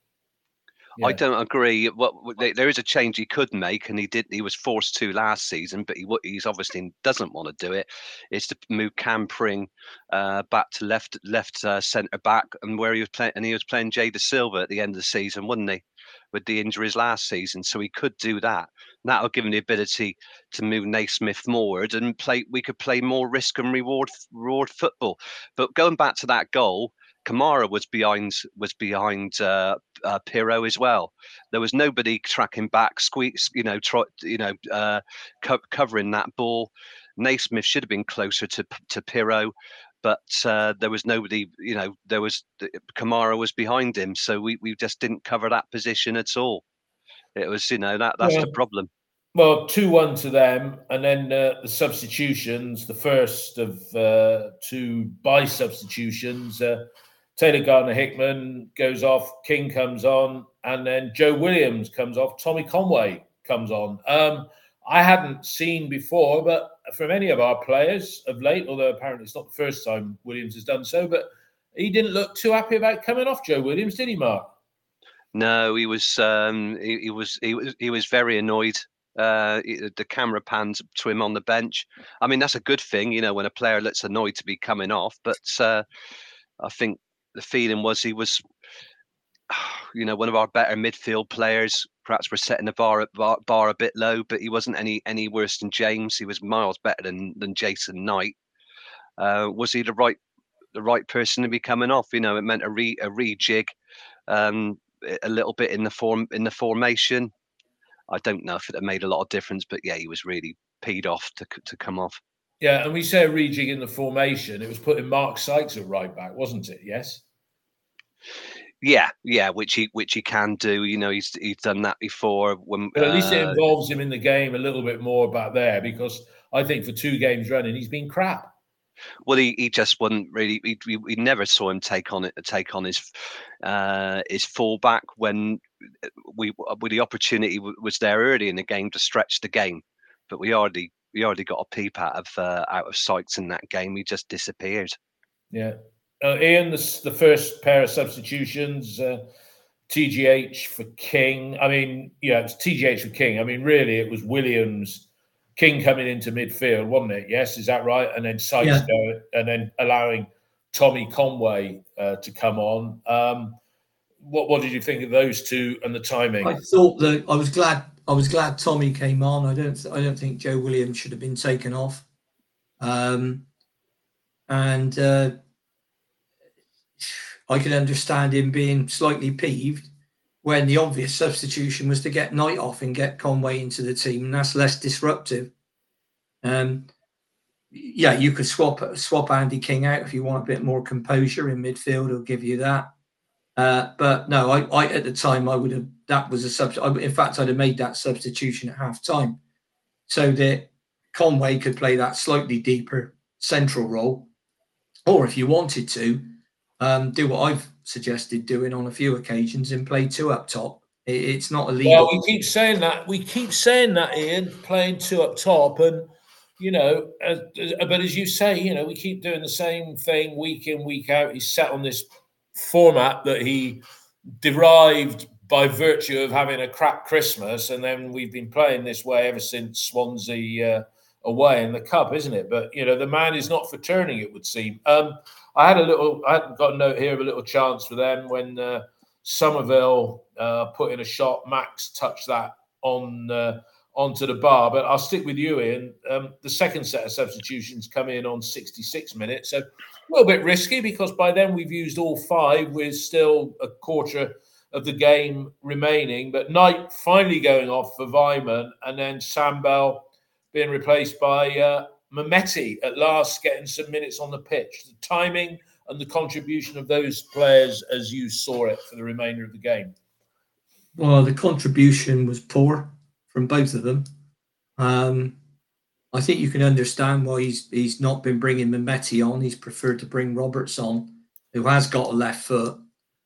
Yeah. I don't agree. What there is a change he could make, and he did. He was forced to last season, but he he's obviously doesn't want to do it. Is to move Cam Pring uh, back to left left uh, centre back, and where he was playing, and he was playing Jay Da Silva at the end of the season, wasn't he? With the injuries last season, so he could do that. And that'll give him the ability to move Naismith forward and play. We could play more risk and reward reward football. But going back to that goal, Kamara was behind was behind uh, uh, Piroe as well. There was nobody tracking back, squeaks, you know, try, you know, uh, co- covering that ball. Naismith should have been closer to to Piroe, but uh, there was nobody. You know, there was Kamara was behind him, so we, we just didn't cover that position at all. It was, you know, that that's yeah. the problem. Well, two one to them, and then uh, the substitutions. The first of uh, two by substitutions. Uh, Taylor Gardner-Hickman goes off, King comes on, and then Joe Williams comes off, Tommy Conway comes on. Um, I hadn't seen before, but from any of our players of late, although apparently it's not the first time Williams has done so, but he didn't look too happy about coming off, Joe Williams, did he, Mark? No, he was um, he, he was he was he was very annoyed. Uh, the camera pans to him on the bench. I mean, that's a good thing, you know, when a player looks annoyed to be coming off, but uh, I think the feeling was he was, you know, one of our better midfield players. Perhaps we're setting the bar, bar bar a bit low, but he wasn't any any worse than James. He was miles better than than Jason Knight. Uh, was he the right the right person to be coming off? You know, it meant a re a rejig, um, a little bit in the form in the formation. I don't know if it made a lot of difference, but yeah, he was really peed off to to come off. Yeah, and we say a rejig in the formation. It was putting Mark Sykes at right back, wasn't it? Yes. Yeah, yeah, which he which he can do. You know, he's he's done that before. When, but at least uh, it involves him in the game a little bit more back there, because I think for two games running he's been crap. Well, he, he just wasn't really. He, we, we never saw him take on it. Take on his uh, his fullback when we when the opportunity was there early in the game to stretch the game, but we already we already got a peep out of uh, out of Sykes in that game. He just disappeared. Yeah. Uh, Ian, the, the first pair of substitutions, uh, T G H for King. I mean, yeah, it's T G H for King. I mean, really, it was Williams, King coming into midfield, wasn't it? Yes, is that right? And then Sykes Yeah. going, and then allowing Tommy Conway uh, to come on. Um, what what did you think of those two and the timing? I thought that I was glad. I was glad Tommy came on. I don't. I don't think Joe Williams should have been taken off. Um, and uh, I could understand him being slightly peeved when the obvious substitution was to get Knight off and get Conway into the team, and that's less disruptive. Um, yeah, you could swap swap Andy King out if you want a bit more composure in midfield. I'll give you that. Uh, but no, I, I at the time I would have that was a substitution. In fact, I'd have made that substitution at half time so that Conway could play that slightly deeper central role, or if you wanted to, um, do what I've suggested doing on a few occasions and play two up top. It, it's not illegal. Well, we keep saying that. We keep saying that, Ian, playing two up top, and you know, uh, but as you say, you know, we keep doing the same thing week in, week out. He's set on this format that he derived by virtue of having a crap Christmas, and then we've been playing this way ever since Swansea uh, away in the cup, isn't it? But you know, the man is not for turning, it would seem. Um, I had a little, I hadn't got a note here of a little chance for them when uh, Somerville uh, put in a shot. Max touched that on uh, onto the bar, but I'll stick with you, Ian. Um, the second set of substitutions come in on sixty-six minutes, so a little bit risky because by then we've used all five with still a quarter of the game remaining. But Knight finally going off for Weimann, and then Sam Bell being replaced by uh, Mehmeti at last, getting some minutes on the pitch. The timing and the contribution of those players as you saw it for the remainder of the game. Well, the contribution was poor from both of them. Um, I think you can understand why he's he's not been bringing Mehmeti on. He's preferred to bring Roberts on, who has got a left foot.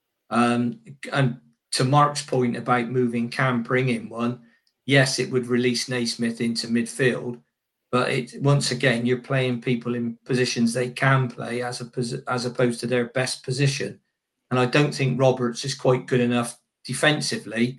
Um, and to Mark's point about moving Cam, bringing one, yes, it would release Naismith into midfield, but it once again you're playing people in positions they can play as a as opposed to their best position. And I don't think Roberts is quite good enough defensively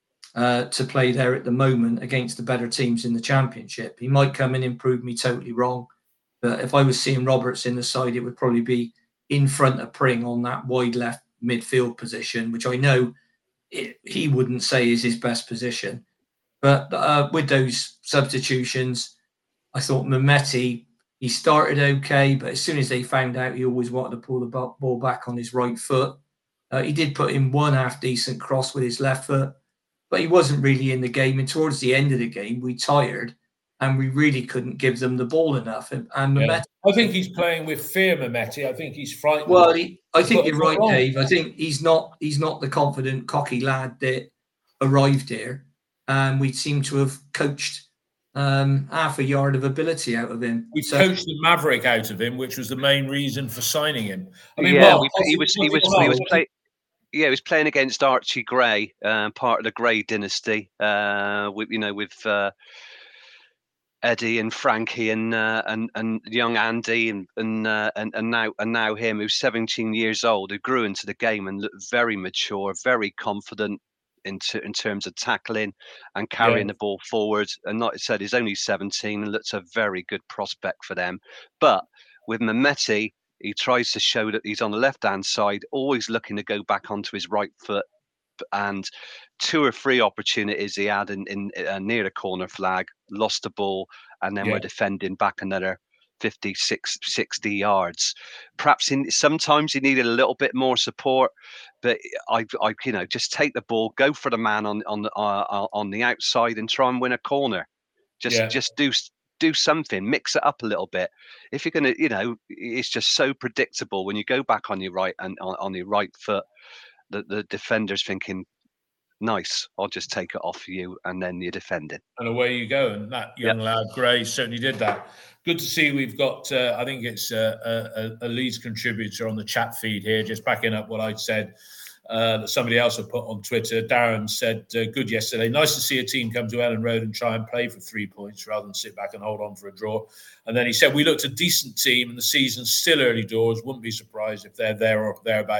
uh, to play there at the moment against the better teams in the Championship. He might come in and prove me totally wrong, but if I was seeing Roberts in the side, it would probably be in front of Pring on that wide left midfield position, which I know it, he wouldn't say is his best position. But uh, with those substitutions, I thought Mehmeti, he started okay, but as soon as they found out he always wanted to pull the ball back on his right foot, uh, he did put in one half-decent cross with his left foot, but he wasn't really in the game. And towards the end of the game, we tired, and we really couldn't give them the ball enough. And, and yeah. Mehmeti, I think he's playing with fear, Mehmeti. I think he's frightened. Well, he, I think you're right, wrong. Dave. I think he's not he's not the confident, cocky lad that arrived here. And we seem to have coached um, half a yard of ability out of him. We so, coached the maverick out of him, which was the main reason for signing him. I mean, yeah, well, we, he was he was he was playing. Yeah, he was playing against Archie Gray, uh, part of the Gray dynasty. Uh, with you know, with uh, Eddie and Frankie and uh, and and young Andy and and, uh, and and now and now him, who's seventeen years old, who grew into the game and looked very mature, very confident in t- in terms of tackling and carrying Yeah. the ball forward. And like I said, he's only seventeen and looks a very good prospect for them. But with Mehmeti, he tries to show that he's on the left-hand side, always looking to go back onto his right foot. And two or three opportunities he had in, in uh, near the corner flag, lost the ball, and then Yeah. we're defending back another fifty-six, sixty yards. Perhaps in, sometimes he needed a little bit more support, but I, I, you know, just take the ball, go for the man on on the uh, on the outside, and try and win a corner. Just Yeah. just do do something, mix it up a little bit. If you're gonna, you know, it's just so predictable when you go back on your right and on, on your right foot. The, the defender's thinking, nice, I'll just take it off you, and then you're defending. And away you go. And that young Yep. lad, Gray, certainly did that. Good to see we've got, uh, I think it's a, a, a Leeds contributor on the chat feed here, just backing up what I'd said uh, that somebody else had put on Twitter. Darren said, uh, good yesterday. Nice to see a team come to Ellen Road and try and play for three points rather than sit back and hold on for a draw. And then he said, we looked a decent team and the season's still early doors. Wouldn't be surprised if they're there or thereabouts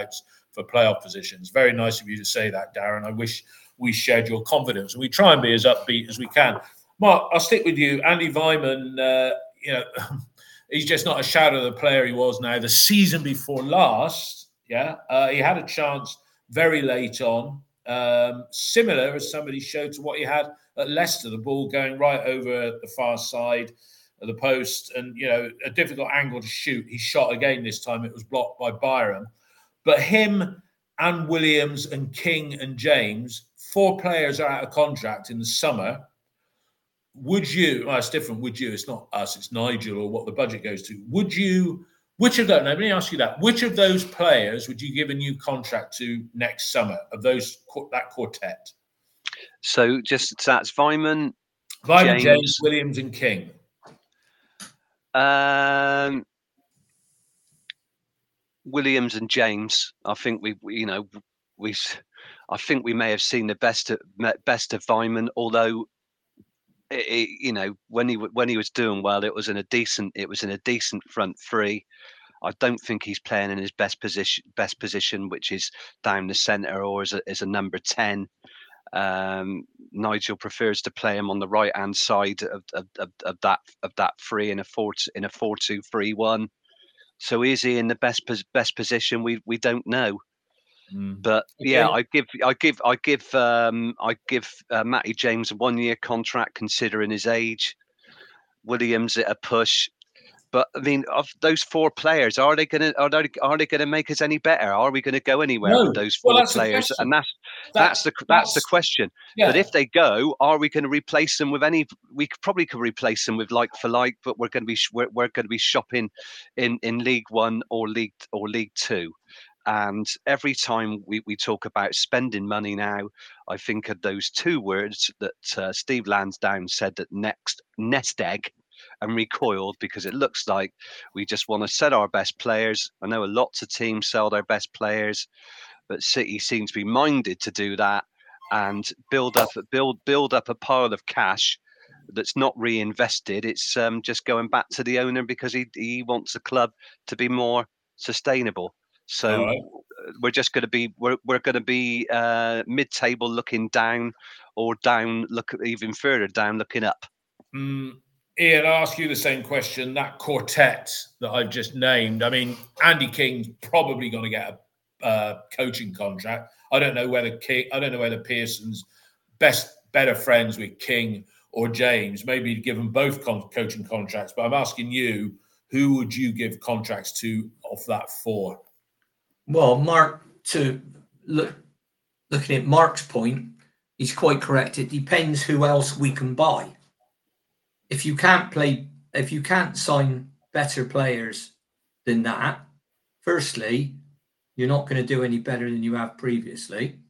for playoff positions. Very nice of you to say that, Darren. I wish we shared your confidence, and we try and be as upbeat as we can. Mark, I'll stick with you. Andy Weimann, uh, you know, he's just not a shadow of the player he was now. The season before last, yeah, uh, he had a chance very late on, um, similar as somebody showed to what he had at Leicester, the ball going right over the far side of the post, and, you know, a difficult angle to shoot. He shot again this time. It was blocked by Byram. But him and Williams and King and James, four players are out of contract in the summer. Would you, well, it's different, would you, it's not us, it's Nigel or what the budget goes to. Would you, which of those, let me ask you that, which of those players would you give a new contract to next summer, of those, that quartet? So just, so that's Weimann, Weimann, James, James, Williams and King. Um, Williams and James, I think we, you know, we, I think we may have seen the best of best of Weimann. Although, it, it, you know, when he when he was doing well, it was in a decent it was in a decent front three. I don't think he's playing in his best position, best position, which is down the centre or as a as a number ten. Um, Nigel prefers to play him on the right hand side of, of, of, of that of that three in a four in a four two three one. So is he in the best best position? We we don't know. Mm. But okay. yeah, I give I give I give um, I give uh, Matty James a one year contract considering his age. Williams at a push. But I mean, of those four players, are they going to are they are they going to make us any better? Are we going to go anywhere no. with those four well, players? And that's that, that's the that's, that's the question. Yeah. But if they go, are we going to replace them with any? We could, probably could replace them with like for like, but we're going to be we're, we're going to be shopping in, in League One or League or League Two. And every time we, we talk about spending money now, I think of those two words that uh, Steve Lansdowne said that next nest egg. And recoiled because it looks like we just want to sell our best players. I know lots of teams sell their best players, but City seems to be minded to do that and build up build build up a pile of cash that's not reinvested. It's um, just going back to the owner because he he wants the club to be more sustainable. So right. we're just going to be we're we're going to be uh, mid-table looking down, or down look even further down looking up. Mm. Ian, I'll ask you the same question. That quartet that I've just named, I mean, Andy King's probably going to get a uh, coaching contract. I don't know whether King, I don't know whether Pearson's best, better friends with King or James. Maybe give them both con- coaching contracts. But I'm asking you, who would you give contracts to of that four? Well, Mark, to look, looking at Mark's point, he's quite correct. It depends who else we can buy. If you can't play, if you can't sign better players than that, firstly, you're not going to do any better than you have previously,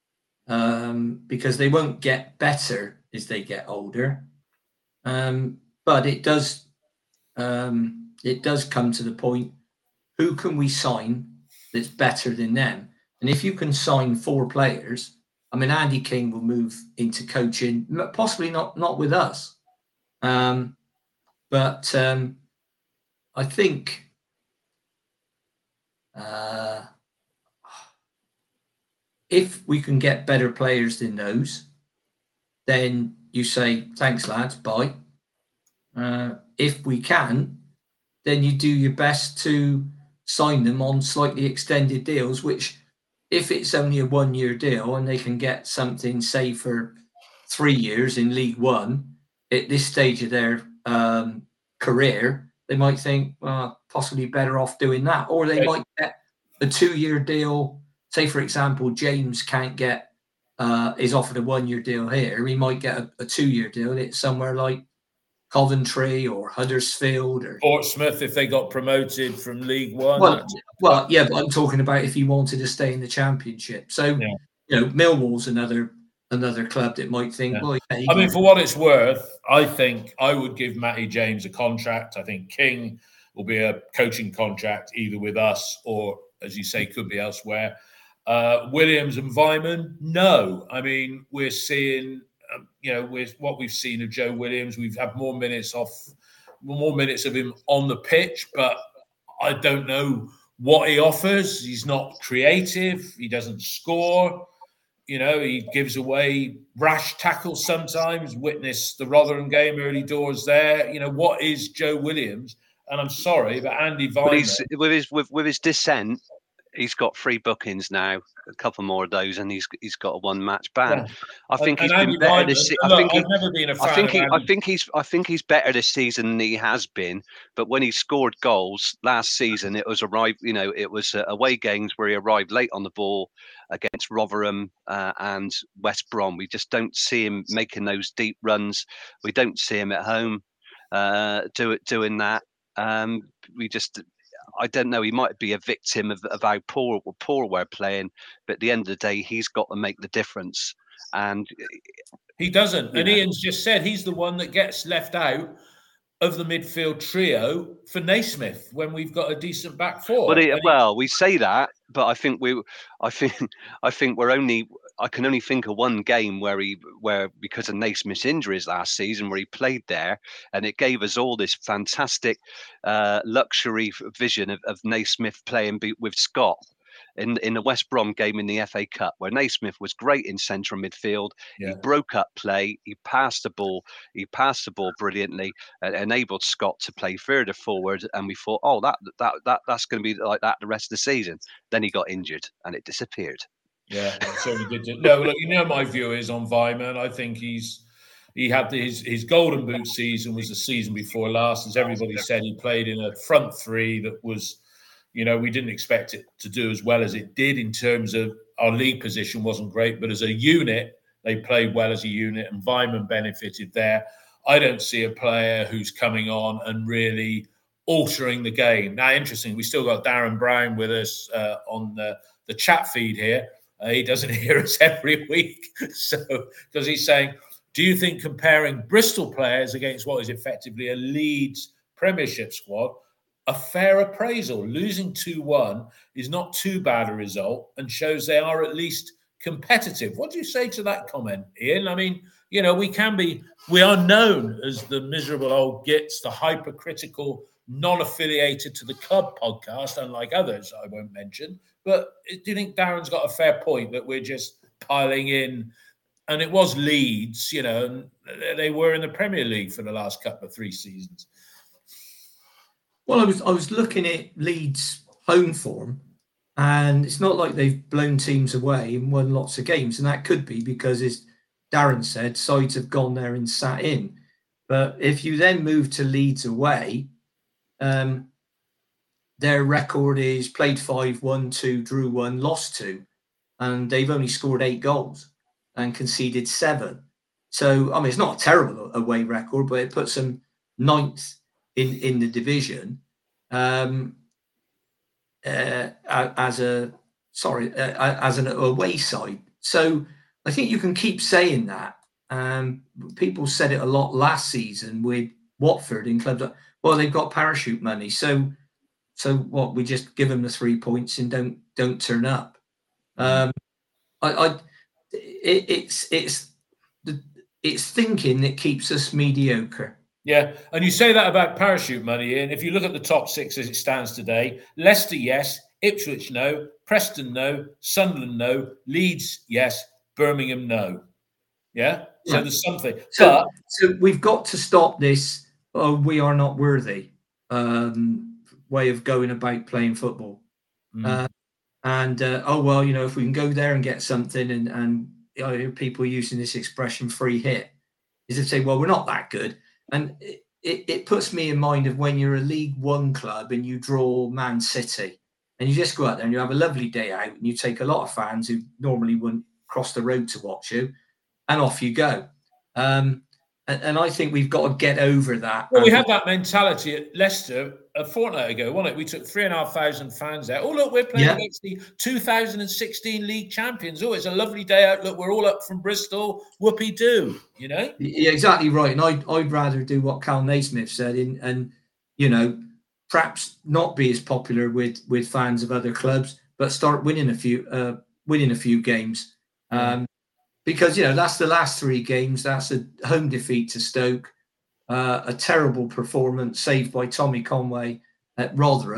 um, because they won't get better as they get older. Um, but it does, um, it does come to the point: who can we sign that's better than them? And if you can sign four players, I mean, Andy King will move into coaching, possibly not not with us. Um, but um, I think uh, if we can get better players than those, then you say, thanks, lads, bye. Uh, if we can, then you do your best to sign them on slightly extended deals, which if it's only a one-year deal and they can get something, say, for three years in League One, at this stage of their um, career, they might think, well, possibly better off doing that. Or they might get a two-year deal. Say, for example, James can't get, uh, is offered a one-year deal here. He might get a, a two-year deal. It's somewhere like Coventry or Huddersfield or Portsmouth if they got promoted from League One. Well, well, yeah, but I'm talking about if he wanted to stay in the Championship. So, yeah. you know, Millwall's another another club that might think, yeah. well, yeah, I mean, for what it's worth, I think I would give Matty James a contract. I think King will be a coaching contract either with us or, as you say, could be elsewhere. Uh, Williams and Weimann, no. I mean, we're seeing, um, you know, with what we've seen of Joe Williams, we've had more minutes off, more minutes of him on the pitch, but I don't know what he offers. He's not creative. He doesn't score. You know, he gives away rash tackles sometimes. Witness the Rotherham game early doors there. You know, what is Joe Williams? And I'm sorry, but Andy Weimann... With his, with, with his dissent, he's got three bookings now, a couple more of those, and he's he's got a one match ban. Yeah. I think and, he's and been Andy better this season. I think he, I've never been a fan I think he, I think he's I think he's better this season than he has been. But when he scored goals last season, it was arrived. You know, it was uh, away games where he arrived late on the ball against Rotherham uh, and West Brom. We just don't see him making those deep runs. We don't see him at home uh, do, doing that. Um, we just. I don't know. He might be a victim of, of how poor poor we're playing, but at the end of the day, he's got to make the difference, and he doesn't. And know. Ian's just said he's the one that gets left out of the midfield trio for Naismith when we've got a decent back four. Well, he, he, well, we say that, but I think we, I think, I think we're only. I can only think of one game where he, where because of Naismith's injuries last season, where he played there, and it gave us all this fantastic uh, luxury vision of, of Naismith playing with Scott in in the West Brom game in the F A Cup, where Naismith was great in central midfield. Yeah. He broke up play, he passed the ball, he passed the ball brilliantly, and enabled Scott to play further forward. And we thought, oh, that that that that's going to be like that the rest of the season. Then he got injured, and it disappeared. Yeah, it certainly did. No, look, you know my view is on Weimann. I think he's he had his his golden boot season was the season before last, as everybody said. He played in a front three that was, you know, we didn't expect it to do as well as it did in terms of our league position wasn't great, but as a unit, they played well as a unit, and Weimann benefited there. I don't see a player who's coming on and really altering the game. Now, interesting, we still got Darren Brown with us uh, on the, the chat feed here. Uh, he doesn't hear us every week. So, because he's saying, do you think comparing Bristol players against what is effectively a Leeds Premiership squad, a fair appraisal? Losing two one is not too bad a result and shows they are at least competitive. What do you say to that comment, Ian? I mean, you know, we can be, we are known as the miserable old gits, the hypercritical, non-affiliated to the club podcast, unlike others I won't mention. But do you think Darren's got a fair point that we're just piling in? And it was Leeds, you know, and they were in the Premier League for the last couple of three seasons. Well, I was I was looking at Leeds' home form, and it's not like they've blown teams away and won lots of games. And that could be because, as Darren said, sides have gone there and sat in. But if you then move to Leeds away, um, their record is played five, won two, drew one, lost two. And they've only scored eight goals and conceded seven. So, I mean, it's not a terrible away record, but it puts them ninth in, in the division um, uh, as a, sorry, uh, as an away side. So I think you can keep saying that. Um, people said it a lot last season with Watford in clubs. Well, they've got parachute money. So, so what, we just give them the three points and don't, don't turn up. Um, I, I it, it's, it's, the, it's thinking that keeps us mediocre. Yeah, and you say that about parachute money, and if you look at the top six as it stands today, Leicester, yes, Ipswich, no, Preston, no, Sunderland, no, Leeds, yes, Birmingham, no. Yeah, so yeah. There's something. So, but, so we've got to stop this, oh, we are not worthy um, way of going about playing football. Mm. Uh, and, uh, oh, well, you know, if we can go there and get something, and, and you know, people using this expression, free hit, is to say, well, we're not that good. And it, it, it puts me in mind of when you're a League One club and you draw Man City, and you just go out there and you have a lovely day out, and you take a lot of fans who normally wouldn't cross the road to watch you, and off you go. Um, and, and I think we've got to get over that. Well, we had that mentality at Leicester a fortnight ago, wasn't it? We took three and a half thousand fans there. Oh, look, we're playing yeah. against the two thousand sixteen league champions. Oh, it's a lovely day out. Look, we're all up from Bristol. Whoopee-doo, you know? Yeah, exactly right. And I'd, I'd rather do what Cal Naismith said in, and, you know, perhaps not be as popular with, with fans of other clubs, but start winning a few, uh, winning a few games. Um, because, you know, that's the last three games. That's a home defeat to Stoke. Uh, a terrible performance saved by Tommy Conway at Rotherham,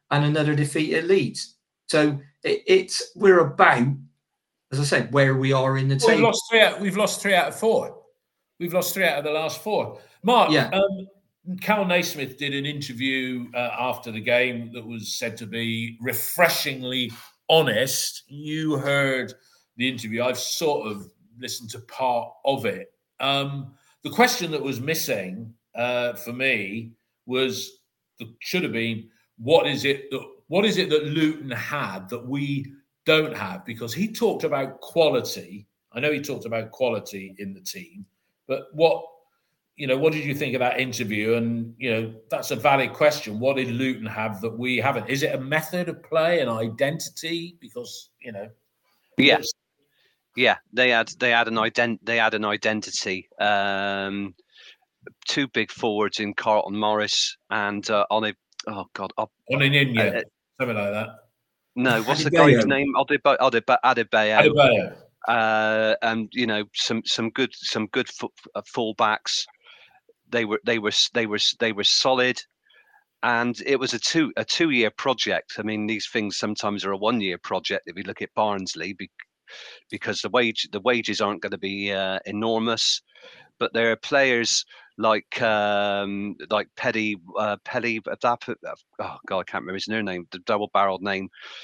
and another defeat at Leeds. So it, it's we're about, as I said, where we are in the well, table. We've lost three out, we've lost three out of four. We've lost three out of the last four. Mark, Yeah. um, Cal Naismith did an interview uh, after the game that was said to be refreshingly honest. You heard the interview. I've sort of listened to part of it. Um, the question that was missing uh, for me was, the, should have been, what is it that what is it that Luton had that we don't have? Because he talked about quality. I know he talked about quality in the team, but what, you know, what did you think of that interview? And, you know, that's a valid question. What did Luton have that we haven't? Is it a method of play, an identity? Because, you know, yeah, yeah, they had they had an ident they had an identity. Um, two big forwards in Carlton Morris and uh, on a oh god, uh, Onininya, uh, something like that. No, what's the guy's name? Adebayo. Adebayo. Uh, and you know, some some good some good f- uh, fullbacks. They were they were they were they were solid, and it was a two a two year project. I mean, these things sometimes are a one year project. If you look at Barnsley, because the wage the wages aren't going to be uh, enormous, but there are players like um, like Petty uh, Petty oh god, I can't remember his name, the double-barreled name,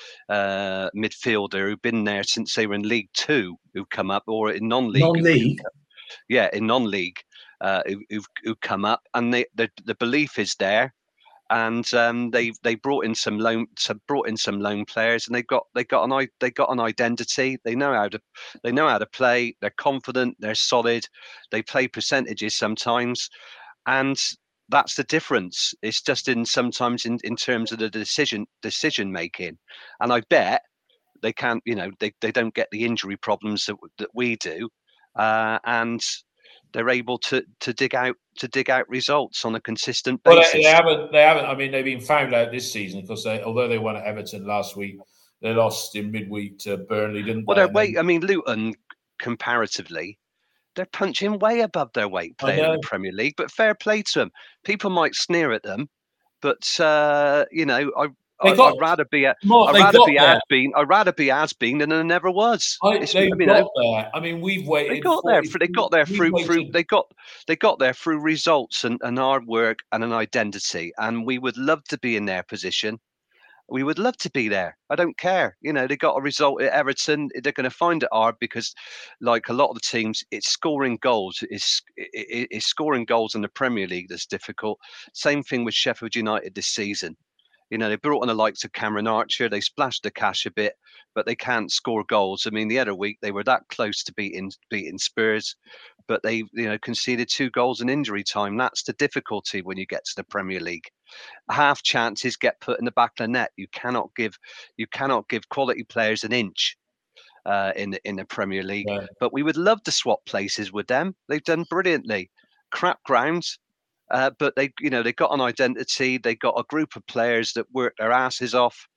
uh, midfielder who've been there since they were in League Two, who've come up, or in non-league. Non-league. Yeah, in non-league, uh, who, who've, who've come up, and they, the the belief is there, and um, they they brought in some loan, some, brought in some loan players, and they got they got an they got an identity. They know how to they know how to play. They're confident. They're solid. They play percentages sometimes, and that's the difference. It's just in sometimes in, in terms of the decision decision making, and I bet they can't. You know, they, they don't get the injury problems that that we do, uh, and they're able to to dig out to dig out results on a consistent basis. Well, they, they haven't. They haven't. I mean, they've been found out this season because they, although they won at Everton last week, they lost in midweek to Burnley, didn't well, they? Well, they're way. I mean, Luton comparatively, they're punching way above their weight playing in the Premier League. But fair play to them. People might sneer at them, but uh, you know, I. I, got, I'd rather be a, Mark, I'd rather be has been. I'd rather be has been than there never was. I, they I mean, got there. I mean, we've waited. They got there. They got there through through. They got they got there through results and, and hard work and an identity. And we would love to be in their position. We would love to be there. I don't care. You know, they got a result at Everton. They're going to find it hard because, like a lot of the teams, it's scoring goals. It's, it, it's scoring goals in the Premier League that's difficult. Same thing with Sheffield United this season. You know, they brought in the likes of Cameron Archer. They splashed the cash a bit, but they can't score goals. I mean, the other week they were that close to beating beating Spurs, but they, you know, conceded two goals in injury time. That's the difficulty when you get to the Premier League. Half chances get put in the back of the net. You cannot give, you cannot give quality players an inch uh, in the in the Premier League. Yeah. But we would love to swap places with them. They've done brilliantly. Crap grounds. Uh, but they, you know, they got an identity. They got a group of players that work their asses off.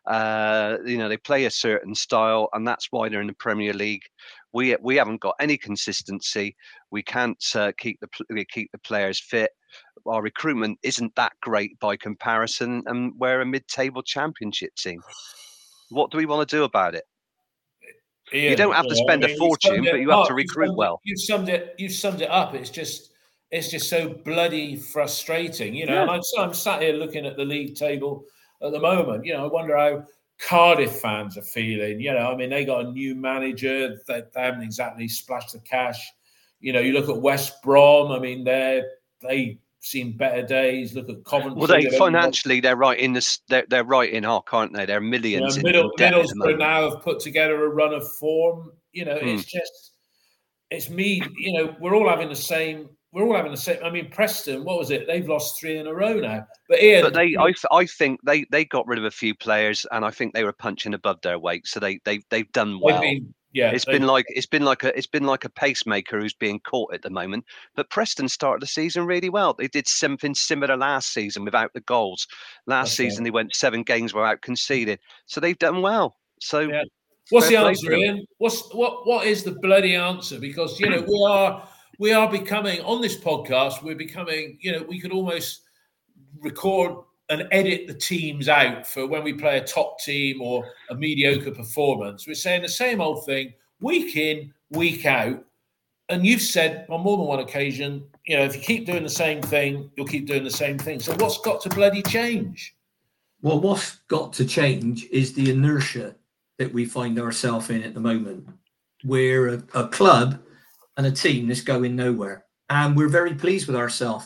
Uh, you know, they play a certain style, and that's why they're in the Premier League. We we haven't got any consistency. We can't uh, keep the keep the players fit. Our recruitment isn't that great by comparison, and we're a mid-table championship team. What do we want to do about it? Ian, you don't have to spend I mean, a fortune, it, but you have to recruit well. You summed it. You summed it up. It's just. It's just so bloody frustrating, you know. Yeah. And I'm, I'm sat here looking at the league table at the moment. You know, I wonder how Cardiff fans are feeling. You know, I mean, they got a new manager. They, they haven't exactly splashed the cash. You know, you look at West Brom. I mean, they they seen better days. Look at Coventry. Well, they financially they're right in this. They're they're right in hock, aren't they? They're millions. You know, middle, in, in debt Middlesbrough now have put together a run of form. You know, hmm. it's just it's me. You know, we're all having the same. We're all having the same. I mean, Preston, what was it? They've lost three in a row now. But Ian, but they, I, I think they, they got rid of a few players, and I think they were punching above their weight. So they, they, they've done well. Been, yeah, it's been like it's been like a it's been like a pacemaker who's being caught at the moment. But Preston started the season really well. They did something similar last season without the goals. Last okay. season they went seven games without conceding. So they've done well. So. Yeah. What's the answer, Ian? What's what? What is the bloody answer? Because you know we are. We are becoming, on this podcast, we're becoming, you know, we could almost record and edit the teams out for when we play a top team or a mediocre performance. We're saying the same old thing week in, week out. And you've said on more than one occasion, you know, if you keep doing the same thing, you'll keep doing the same thing. So what's got to bloody change? Well, what's got to change is the inertia that we find ourselves in at the moment. We're a, a club and a team that's going nowhere. And we're very pleased with ourselves.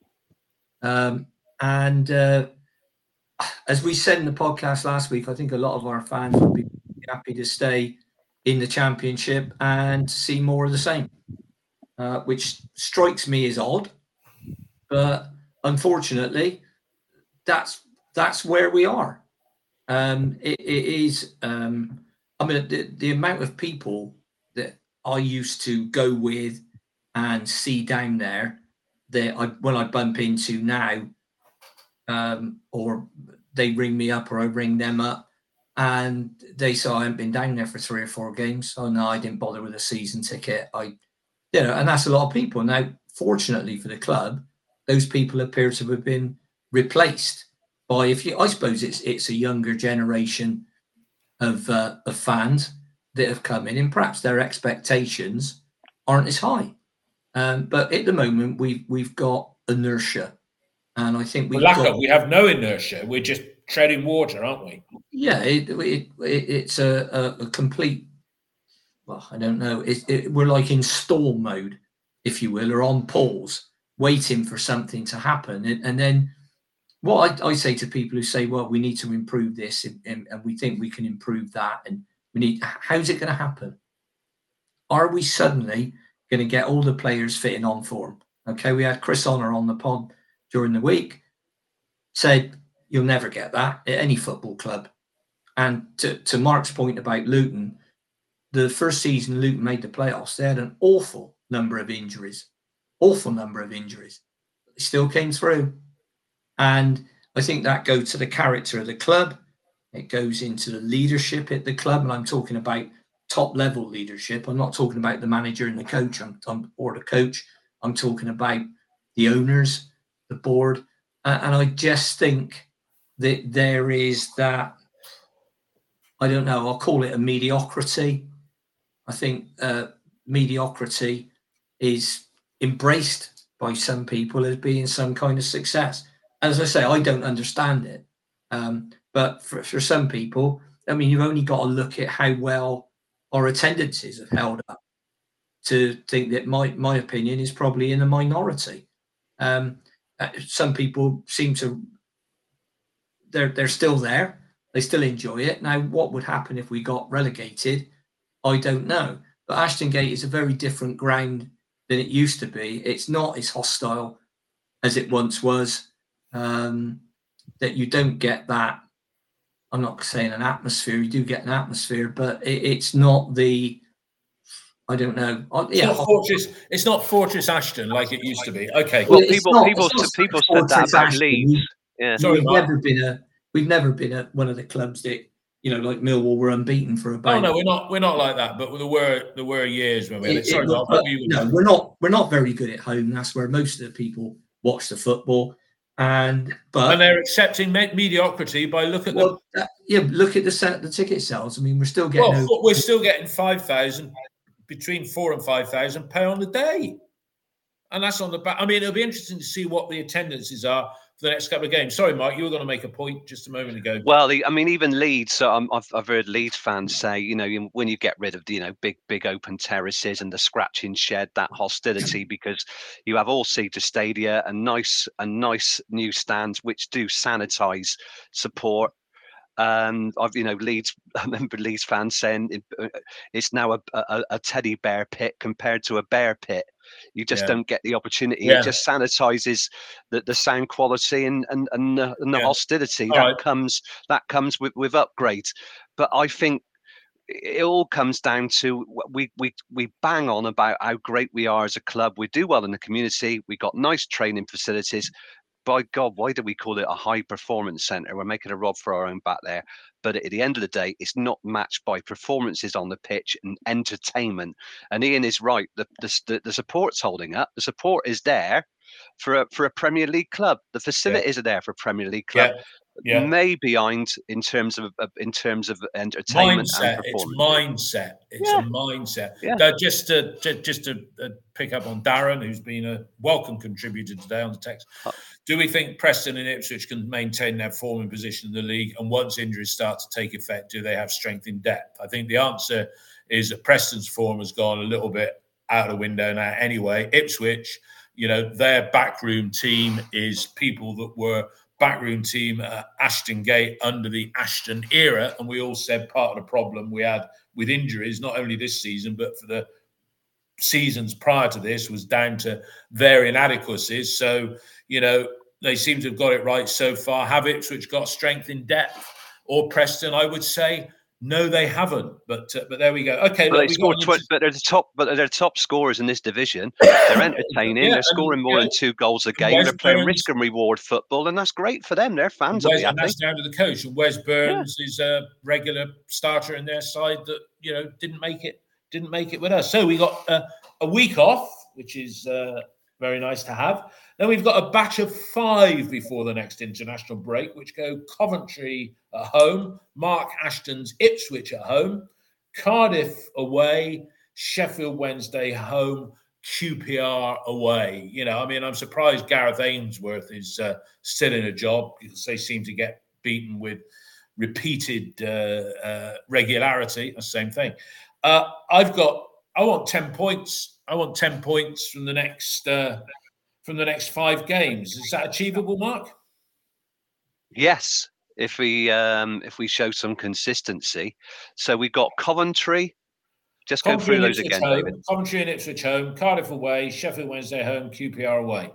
Um, and uh, as we said in the podcast last week, I think a lot of our fans would be happy to stay in the Championship and to see more of the same, uh, which strikes me as odd. But unfortunately, that's that's where we are. Um, it, it is, um, I mean, the, the amount of people that I used to go with and see down there that I, when I bump into now, um, or they ring me up or I ring them up and they say, I haven't been down there for three or four games. Oh no, I didn't bother with a season ticket. I, you know, and that's a lot of people. Now, fortunately for the club, those people appear to have been replaced by, if you, I suppose it's it's a younger generation of uh, of fans that have come in, and perhaps their expectations aren't as high. Um, but at the moment, we've we've got inertia, and I think we've lack got, of, we have no inertia. We're just treading water, aren't we? Yeah, it, it, it it's a, a, a complete. Well, I don't know. It, it, we're like in stall mode, if you will, or on pause, waiting for something to happen, and, and then. What I, I say to people who say, well, we need to improve this and, and, and we think we can improve that. And we need, how's it going to happen? Are we suddenly going to get all the players fitting on form? Okay, we had Chris Honor on the pod during the week, said you'll never get that at any football club. And to, to Mark's point about Luton, the first season Luton made the playoffs, they had an awful number of injuries, awful number of injuries. They still came through. And I think that goes to the character of the club. It goes into the leadership at the club. And I'm talking about top level leadership. I'm not talking about the manager and the coach I'm, I'm, or the coach. I'm talking about the owners, the board. Uh, and I just think that there is that, I don't know, I'll call it a mediocrity. I think uh, mediocrity is embraced by some people as being some kind of success. As I say, I don't understand it. Um, but for, for some people, I mean, you've only got to look at how well our attendances have held up to think that my, my opinion is probably in the minority. Um, some people seem to, they're, they're still there. They still enjoy it. Now, what would happen if we got relegated? I don't know. But Ashton Gate is a very different ground than it used to be. It's not as hostile as it once was. Um, that you don't get that. I'm not saying an atmosphere. You do get an atmosphere, but it, it's not the. I don't know. It's yeah, not Fortress. It's not Fortress Ashton like it used to be. Okay. Well, well, people, not, people, not people said that about Ashton. Leeds. We, yeah, Sorry, we've Mark. never been a. We've never been a one of the clubs that, you know, like Millwall were unbeaten for about. Oh no, we're not. We're not like that. But there were there were years when we had it. it, Sorry, it, Mark. but, no, we're not. We're not very good at home. That's where most of the people watch the football. And but and they're accepting mediocrity by look at well, the uh, yeah, look at the set, the ticket sales. I mean, we're still getting. Well, over, we're still getting five thousand, between four and five thousand pound a day, and that's on the back. I mean, it'll be interesting to see what the attendances are for the next couple of games. Sorry, Mark, you were going to make a point just a moment ago. Well, the, I mean, even Leeds. So I'm, I've, I've heard Leeds fans say, you know, you, when you get rid of, you know, big, big open terraces and the scratching shed, that hostility, because you have all-seater stadia and nice, and nice new stands which do sanitize support. And I've, you know, Leeds. I remember Leeds fans saying it, uh, it's now a, a, a teddy bear pit compared to a bear pit. You just yeah. don't get the opportunity. Yeah. It just sanitizes the, the sound quality and and and the, and the yeah. hostility all that right. comes that comes with, with upgrades. But I think it all comes down to we we we bang on about how great we are as a club. We do well in the community. We got nice training facilities. by God, why do we call it a high performance centre? We're making a rod for our own back there. But at the end of the day, it's not matched by performances on the pitch and entertainment. And Ian is right. The the, the support's holding up. The support is there for a for a Premier League club. The facilities yeah. are there for a Premier League club. Yeah. Yeah. May behind in terms of uh, in terms of entertainment mindset. and It's mindset. It's yeah. a mindset. Yeah. Now, just to just, just to uh, pick up on Darren, who's been a welcome contributor today on the text. Do we think Preston and Ipswich can maintain their form and position in the league? And once injuries start to take effect, do they have strength in depth? I think the answer is that Preston's form has gone a little bit out of the window now. Anyway, Ipswich, you know, their backroom team is people that were backroom team at Ashton Gate under the Ashton era, and we all said part of the problem we had with injuries, not only this season but for the seasons prior to this, was down to their inadequacies. So, you know, they seem to have got it right so far. Have Ipswich got strength in depth, or Preston? I would say no, they haven't. But uh, but there we go. Okay, but look, they scored twenty, but they're the top. But they're top scorers in this division. They're entertaining. yeah, they're scoring more yeah. than two goals a game. Wes they're playing Burns, risk and reward football, and that's great for them. Their fans Wes, will be happy. And that's down to the coach. And Wes Burns yeah. is a regular starter in their side that you know didn't make it. Didn't make it with us. So we got uh, a week off, which is uh, very nice to have. Then we've got a batch of five before the next international break, which go Coventry at home, Mark Ashton's Ipswich at home, Cardiff away, Sheffield Wednesday home, Q P R away. You know, I mean, I'm surprised Gareth Ainsworth is uh, still in a job because they seem to get beaten with repeated uh, uh, regularity. The same thing. Uh, I've got. I want ten points. I want ten points from the next uh, from the next five games. Is that achievable, Mark? Yes, if we um, if we show some consistency. So we got Coventry. Just Coventry go through those again, home, David. Coventry and Ipswich home, Cardiff away, Sheffield Wednesday home, Q P R away.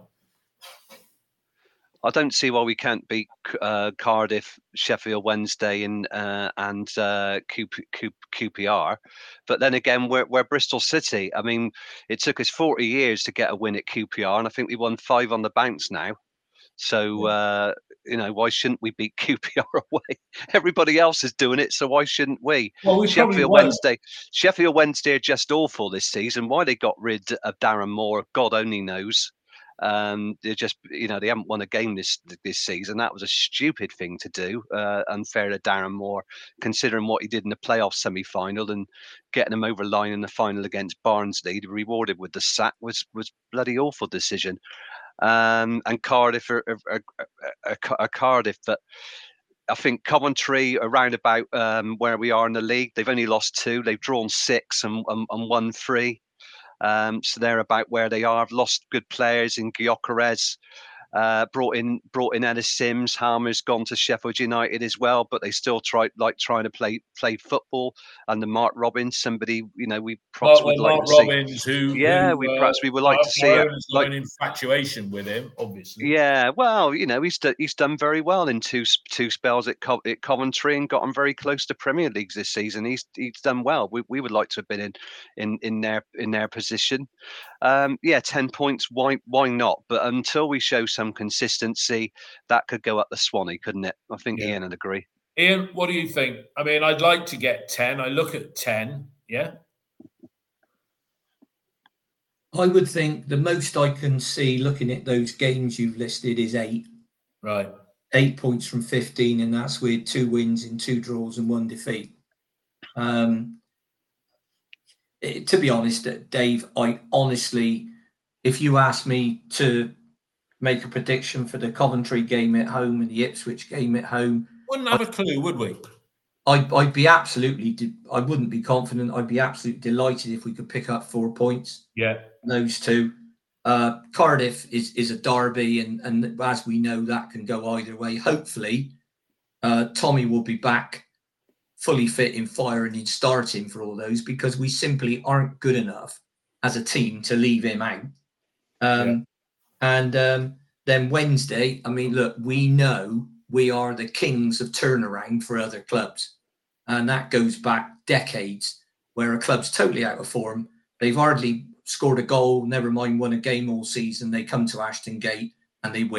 I don't see why we can't beat uh, Cardiff, Sheffield Wednesday, and uh, and uh, Q P, Q, QPR. But then again, we're, we're Bristol City. I mean, it took us forty years to get a win at Q P R, and I think we won five on the bounce now. So, uh, you know, why shouldn't we beat Q P R away? Everybody else is doing it, so why shouldn't we? Well, we Sheffield Wednesday, Sheffield Wednesday are just awful this season. Why they got rid of Darren Moore, God only knows. Um, they're just, you know, they haven't won a game this this season. That was a stupid thing to do, uh, unfair to Darren Moore, considering what he did in the playoff semi-final and getting them over the line in the final against Barnsley. Rewarded with the sack was was bloody awful decision. Um, and Cardiff are, are, are, are, are Cardiff, but I think Coventry around about um, where we are in the league. They've only lost two. They've drawn six and, and, and won three. Um, so they're about where they are. I've lost good players in Gyökeres, uh, brought in brought in Ellis Sims. Harmer's gone to Sheffield United as well, but they still try like trying to play play football. And the Mark Robbins, somebody you know we perhaps well, would like Mark to Robbins, see. Who, yeah, who, we uh, perhaps we would like to see it. Like an infatuation with him, obviously. Yeah, well, you know, he's do, he's done very well in two two spells at, Co- at Coventry and got him very close to Premier Leagues this season. He's he's done well. We we would like to have been in in in their in their position. Um, yeah, ten points. Why why not? But until we show some consistency, that could go up the Swanee, couldn't it? I think yeah. Ian would agree. Ian, what do you think? I mean, I'd like to get ten. I look at ten. Yeah. I would think the most I can see looking at those games you've listed is eight. Right. Eight points from fifteen, and that's with two wins and two draws and one defeat. Um, it, to be honest, Dave, I honestly, if you asked me to make a prediction for the Coventry game at home and the Ipswich game at home, wouldn't have I'd, a clue, would we? I'd, I'd be absolutely, I wouldn't be confident. I'd be absolutely delighted if we could pick up four points. Yeah. Those two. Uh, Cardiff is, is a derby, and, and as we know, that can go either way. Hopefully, uh, Tommy will be back fully fit in fire and in starting for all those, because we simply aren't good enough as a team to leave him out. Um, yeah. And um, then Wednesday, I mean, look, we know we are the kings of turnaround for other clubs. And that goes back decades where a club's totally out of form. They've hardly scored a goal, never mind won a game all season. They come to Ashton Gate and they win.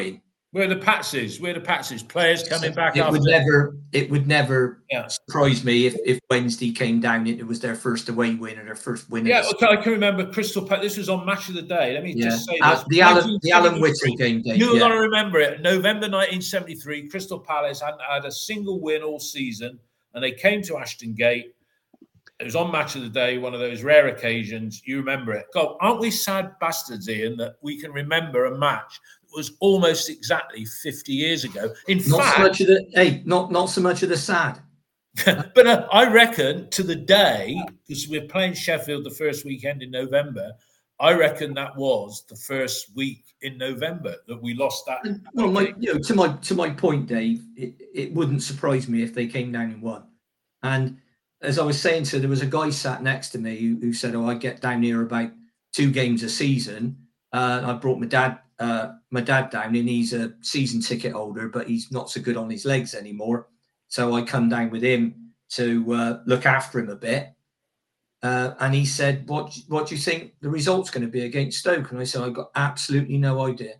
Where the Patses, where the Patses, players coming back. It after. would never, it would never yeah. surprise me if, if Wednesday came down. It was their first away win or their first win. Yeah, okay, I can remember Crystal Palace. This was on Match of the Day. Let me yeah. just say uh, this: the Alan, the Alan Whittle game. Dave, You're yeah. gonna remember it. November nineteen seventy-three. Crystal Palace hadn't had a single win all season, and they came to Ashton Gate. It was on Match of the Day, one of those rare occasions. You remember it. God, aren't we sad bastards, Ian, that we can remember a match that was almost exactly fifty years ago? In not fact, so much of the hey, not not so much of the sad. but uh, I reckon to the day, because we're playing Sheffield the first weekend in November, I reckon that was the first week in November that we lost that. And, well, my, you know, to my to my point, Dave, it, it wouldn't surprise me if they came down and won. And as I was saying, so there was a guy sat next to me who, who said, "Oh, I get down here about two games a season." Uh, I brought my dad, uh, my dad down, and he's a season ticket holder, but he's not so good on his legs anymore. So I come down with him to uh, look after him a bit. Uh, and he said, what, what do you think the result's going to be against Stoke? And I said, I've got absolutely no idea.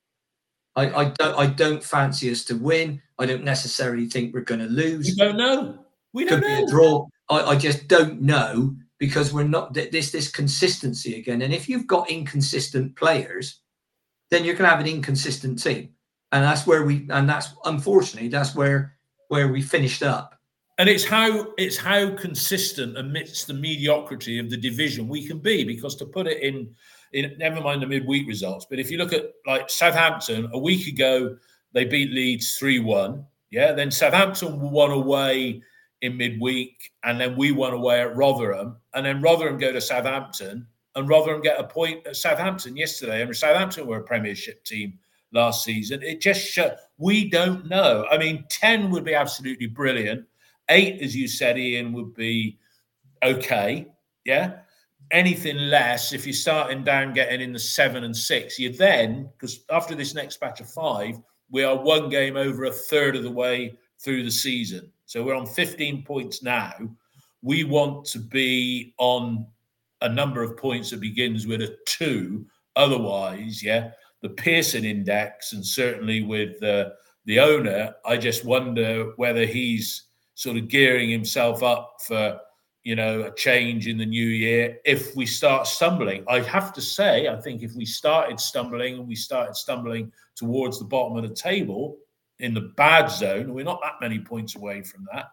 I, I, don't, I don't fancy us to win. I don't necessarily think we're going to lose. We don't know. We don't Could know. be a draw. I, I just don't know because we're not, this, this consistency again. And if you've got inconsistent players, then you're going to have an inconsistent team. And that's where we, and that's, unfortunately, that's where, where we finished up. And it's how it's how consistent amidst the mediocrity of the division we can be, because to put it in, in never mind the midweek results, but if you look at like Southampton, a week ago, they beat Leeds three one. Yeah, then Southampton won away in midweek, and then we won away at Rotherham, and then Rotherham go to Southampton, and Rotherham get a point at Southampton yesterday. I mean, Southampton were a Premiership team last season. It just shows we don't know. I mean, ten would be absolutely brilliant. Eight, as you said, Ian, would be okay. Yeah. Anything less, if you're starting down, getting in the seven and six, you then, because after this next batch of five, we are one game over a third of the way through the season. So we're on fifteen points now. We want to be on a number of points that begins with a two. Otherwise, yeah, the Pearson index, and certainly with uh, the owner, I just wonder whether he's sort of gearing himself up for, you know, a change in the new year if we start stumbling. I have to say, I think if we started stumbling and we started stumbling towards the bottom of the table in the bad zone, we're not that many points away from that,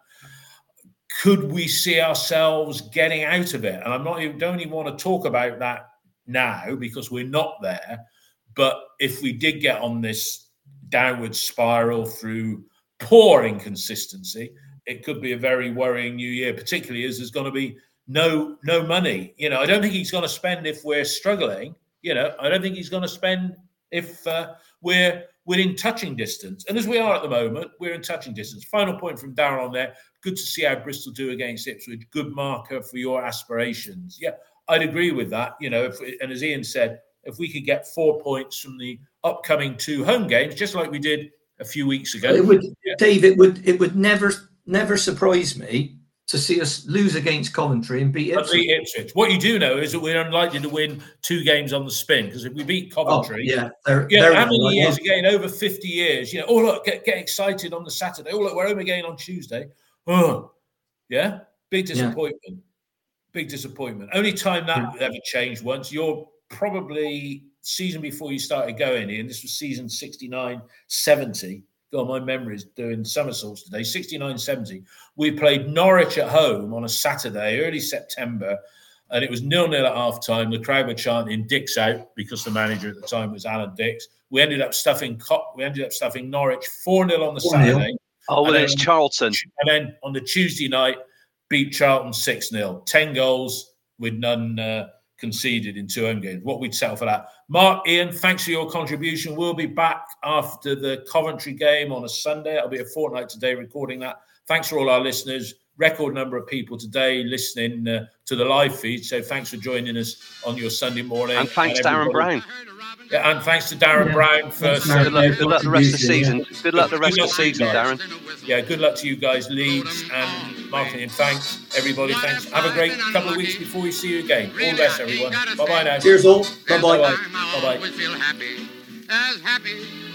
could we see ourselves getting out of it? And I'm not even, don't even want to talk about that now because we're not there. But if we did get on this downward spiral through poor inconsistency, it could be a very worrying new year, particularly as there's going to be no no money. You know, I don't think he's going to spend if we're struggling. You know, I don't think he's going to spend if uh, we're within touching distance. And as we are at the moment, we're in touching distance. Final point from Darren on there. Good to see how Bristol do against Ipswich. Good marker for your aspirations. Yeah, I'd agree with that. You know, if, and as Ian said, if we could get four points from the upcoming two home games, just like we did a few weeks ago. It would, yeah. Dave, it would, it would never... never surprise me to see us lose against Coventry and beat Ipswich. beat Ipswich. What you do know is that we're unlikely to win two games on the spin, because if we beat Coventry, oh, yeah, they're, yeah, they're how many right, years yeah. again? Over fifty years. You know, oh look, get, get excited on the Saturday. Oh look, we're home again on Tuesday. Oh, yeah, big disappointment. Yeah. Big disappointment. Only time that yeah. ever changed once. You're probably season before you started going, Ian. This was season sixty-nine seventy. God, my memory is doing somersaults today. sixty-nine seventy. We played Norwich at home on a Saturday, early September, and it was nil-nil at half-time. The crowd were chanting "Dix out" because the manager at the time was Alan Dix. We ended up stuffing we ended up stuffing Norwich four-nil on the Saturday. Oh, well, it's Charlton. And then on the Tuesday night, beat Charlton six-nil. Ten goals with none uh, conceded in two home games. What we'd settle for that. Mark, Ian, thanks for your contribution. We'll be back after the Coventry game on a Sunday. It'll be a fortnight today recording that. Thanks for all our listeners. Record number of people today listening uh, to the live feed. So thanks for joining us on your Sunday morning. And thanks, and Darren Brown. Yeah, and thanks to Darren yeah. Brown for good luck, good luck the rest of the season. Yeah. Good luck the rest of the season, Darren. Yeah, good luck to you guys, Leeds and marketing. Thanks, everybody. Thanks. Have a great couple of weeks before we see you again. All the best, everyone. Bye bye now. Cheers, all. Bye bye. Bye bye. Feel happy, as happy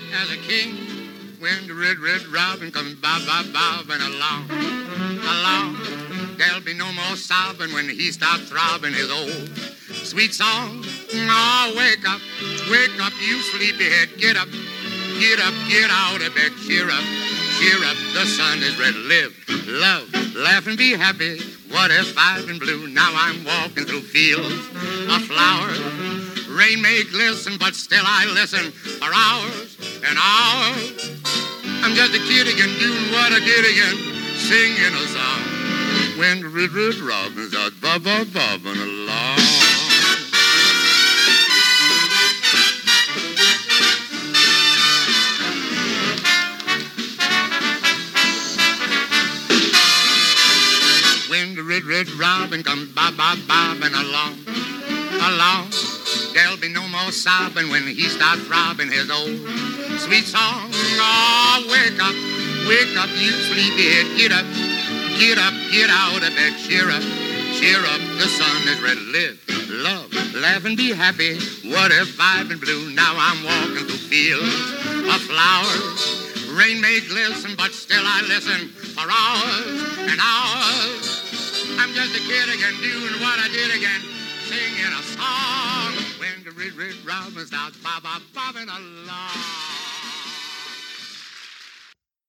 as a king when the red, red robin comes bob, bob, bobbing along, along. There'll be no more sobbing when he starts throbbing his old sweet song. Oh, wake up, wake up, you sleepyhead, get up, get up, get out of bed, cheer up, cheer up, the sun is red. Live, love, laugh and be happy. What if I've been blue? Now I'm walking through fields of flowers. Rain may glisten, but still I listen for hours and hours. I'm just a kid again, doing what I did again, singing a song. When the red, red robins are bob, bob, bobbing along. When the red, red robin comes bob, bob, bobbing along, along. There'll be no more sobbing when he starts throbbing his old sweet song. Oh, wake up, wake up, you sleepyhead, get up, get up, get out of bed, cheer up, cheer up, the sun is red. Live, love, laugh and be happy. What if I've been blue? Now I'm walking through fields of flowers. Rain may glisten, but still I listen for hours and hours. I'm just a kid again, doing what I did again, singing a song. When the red, red robin starts bob, bob, bobbing along.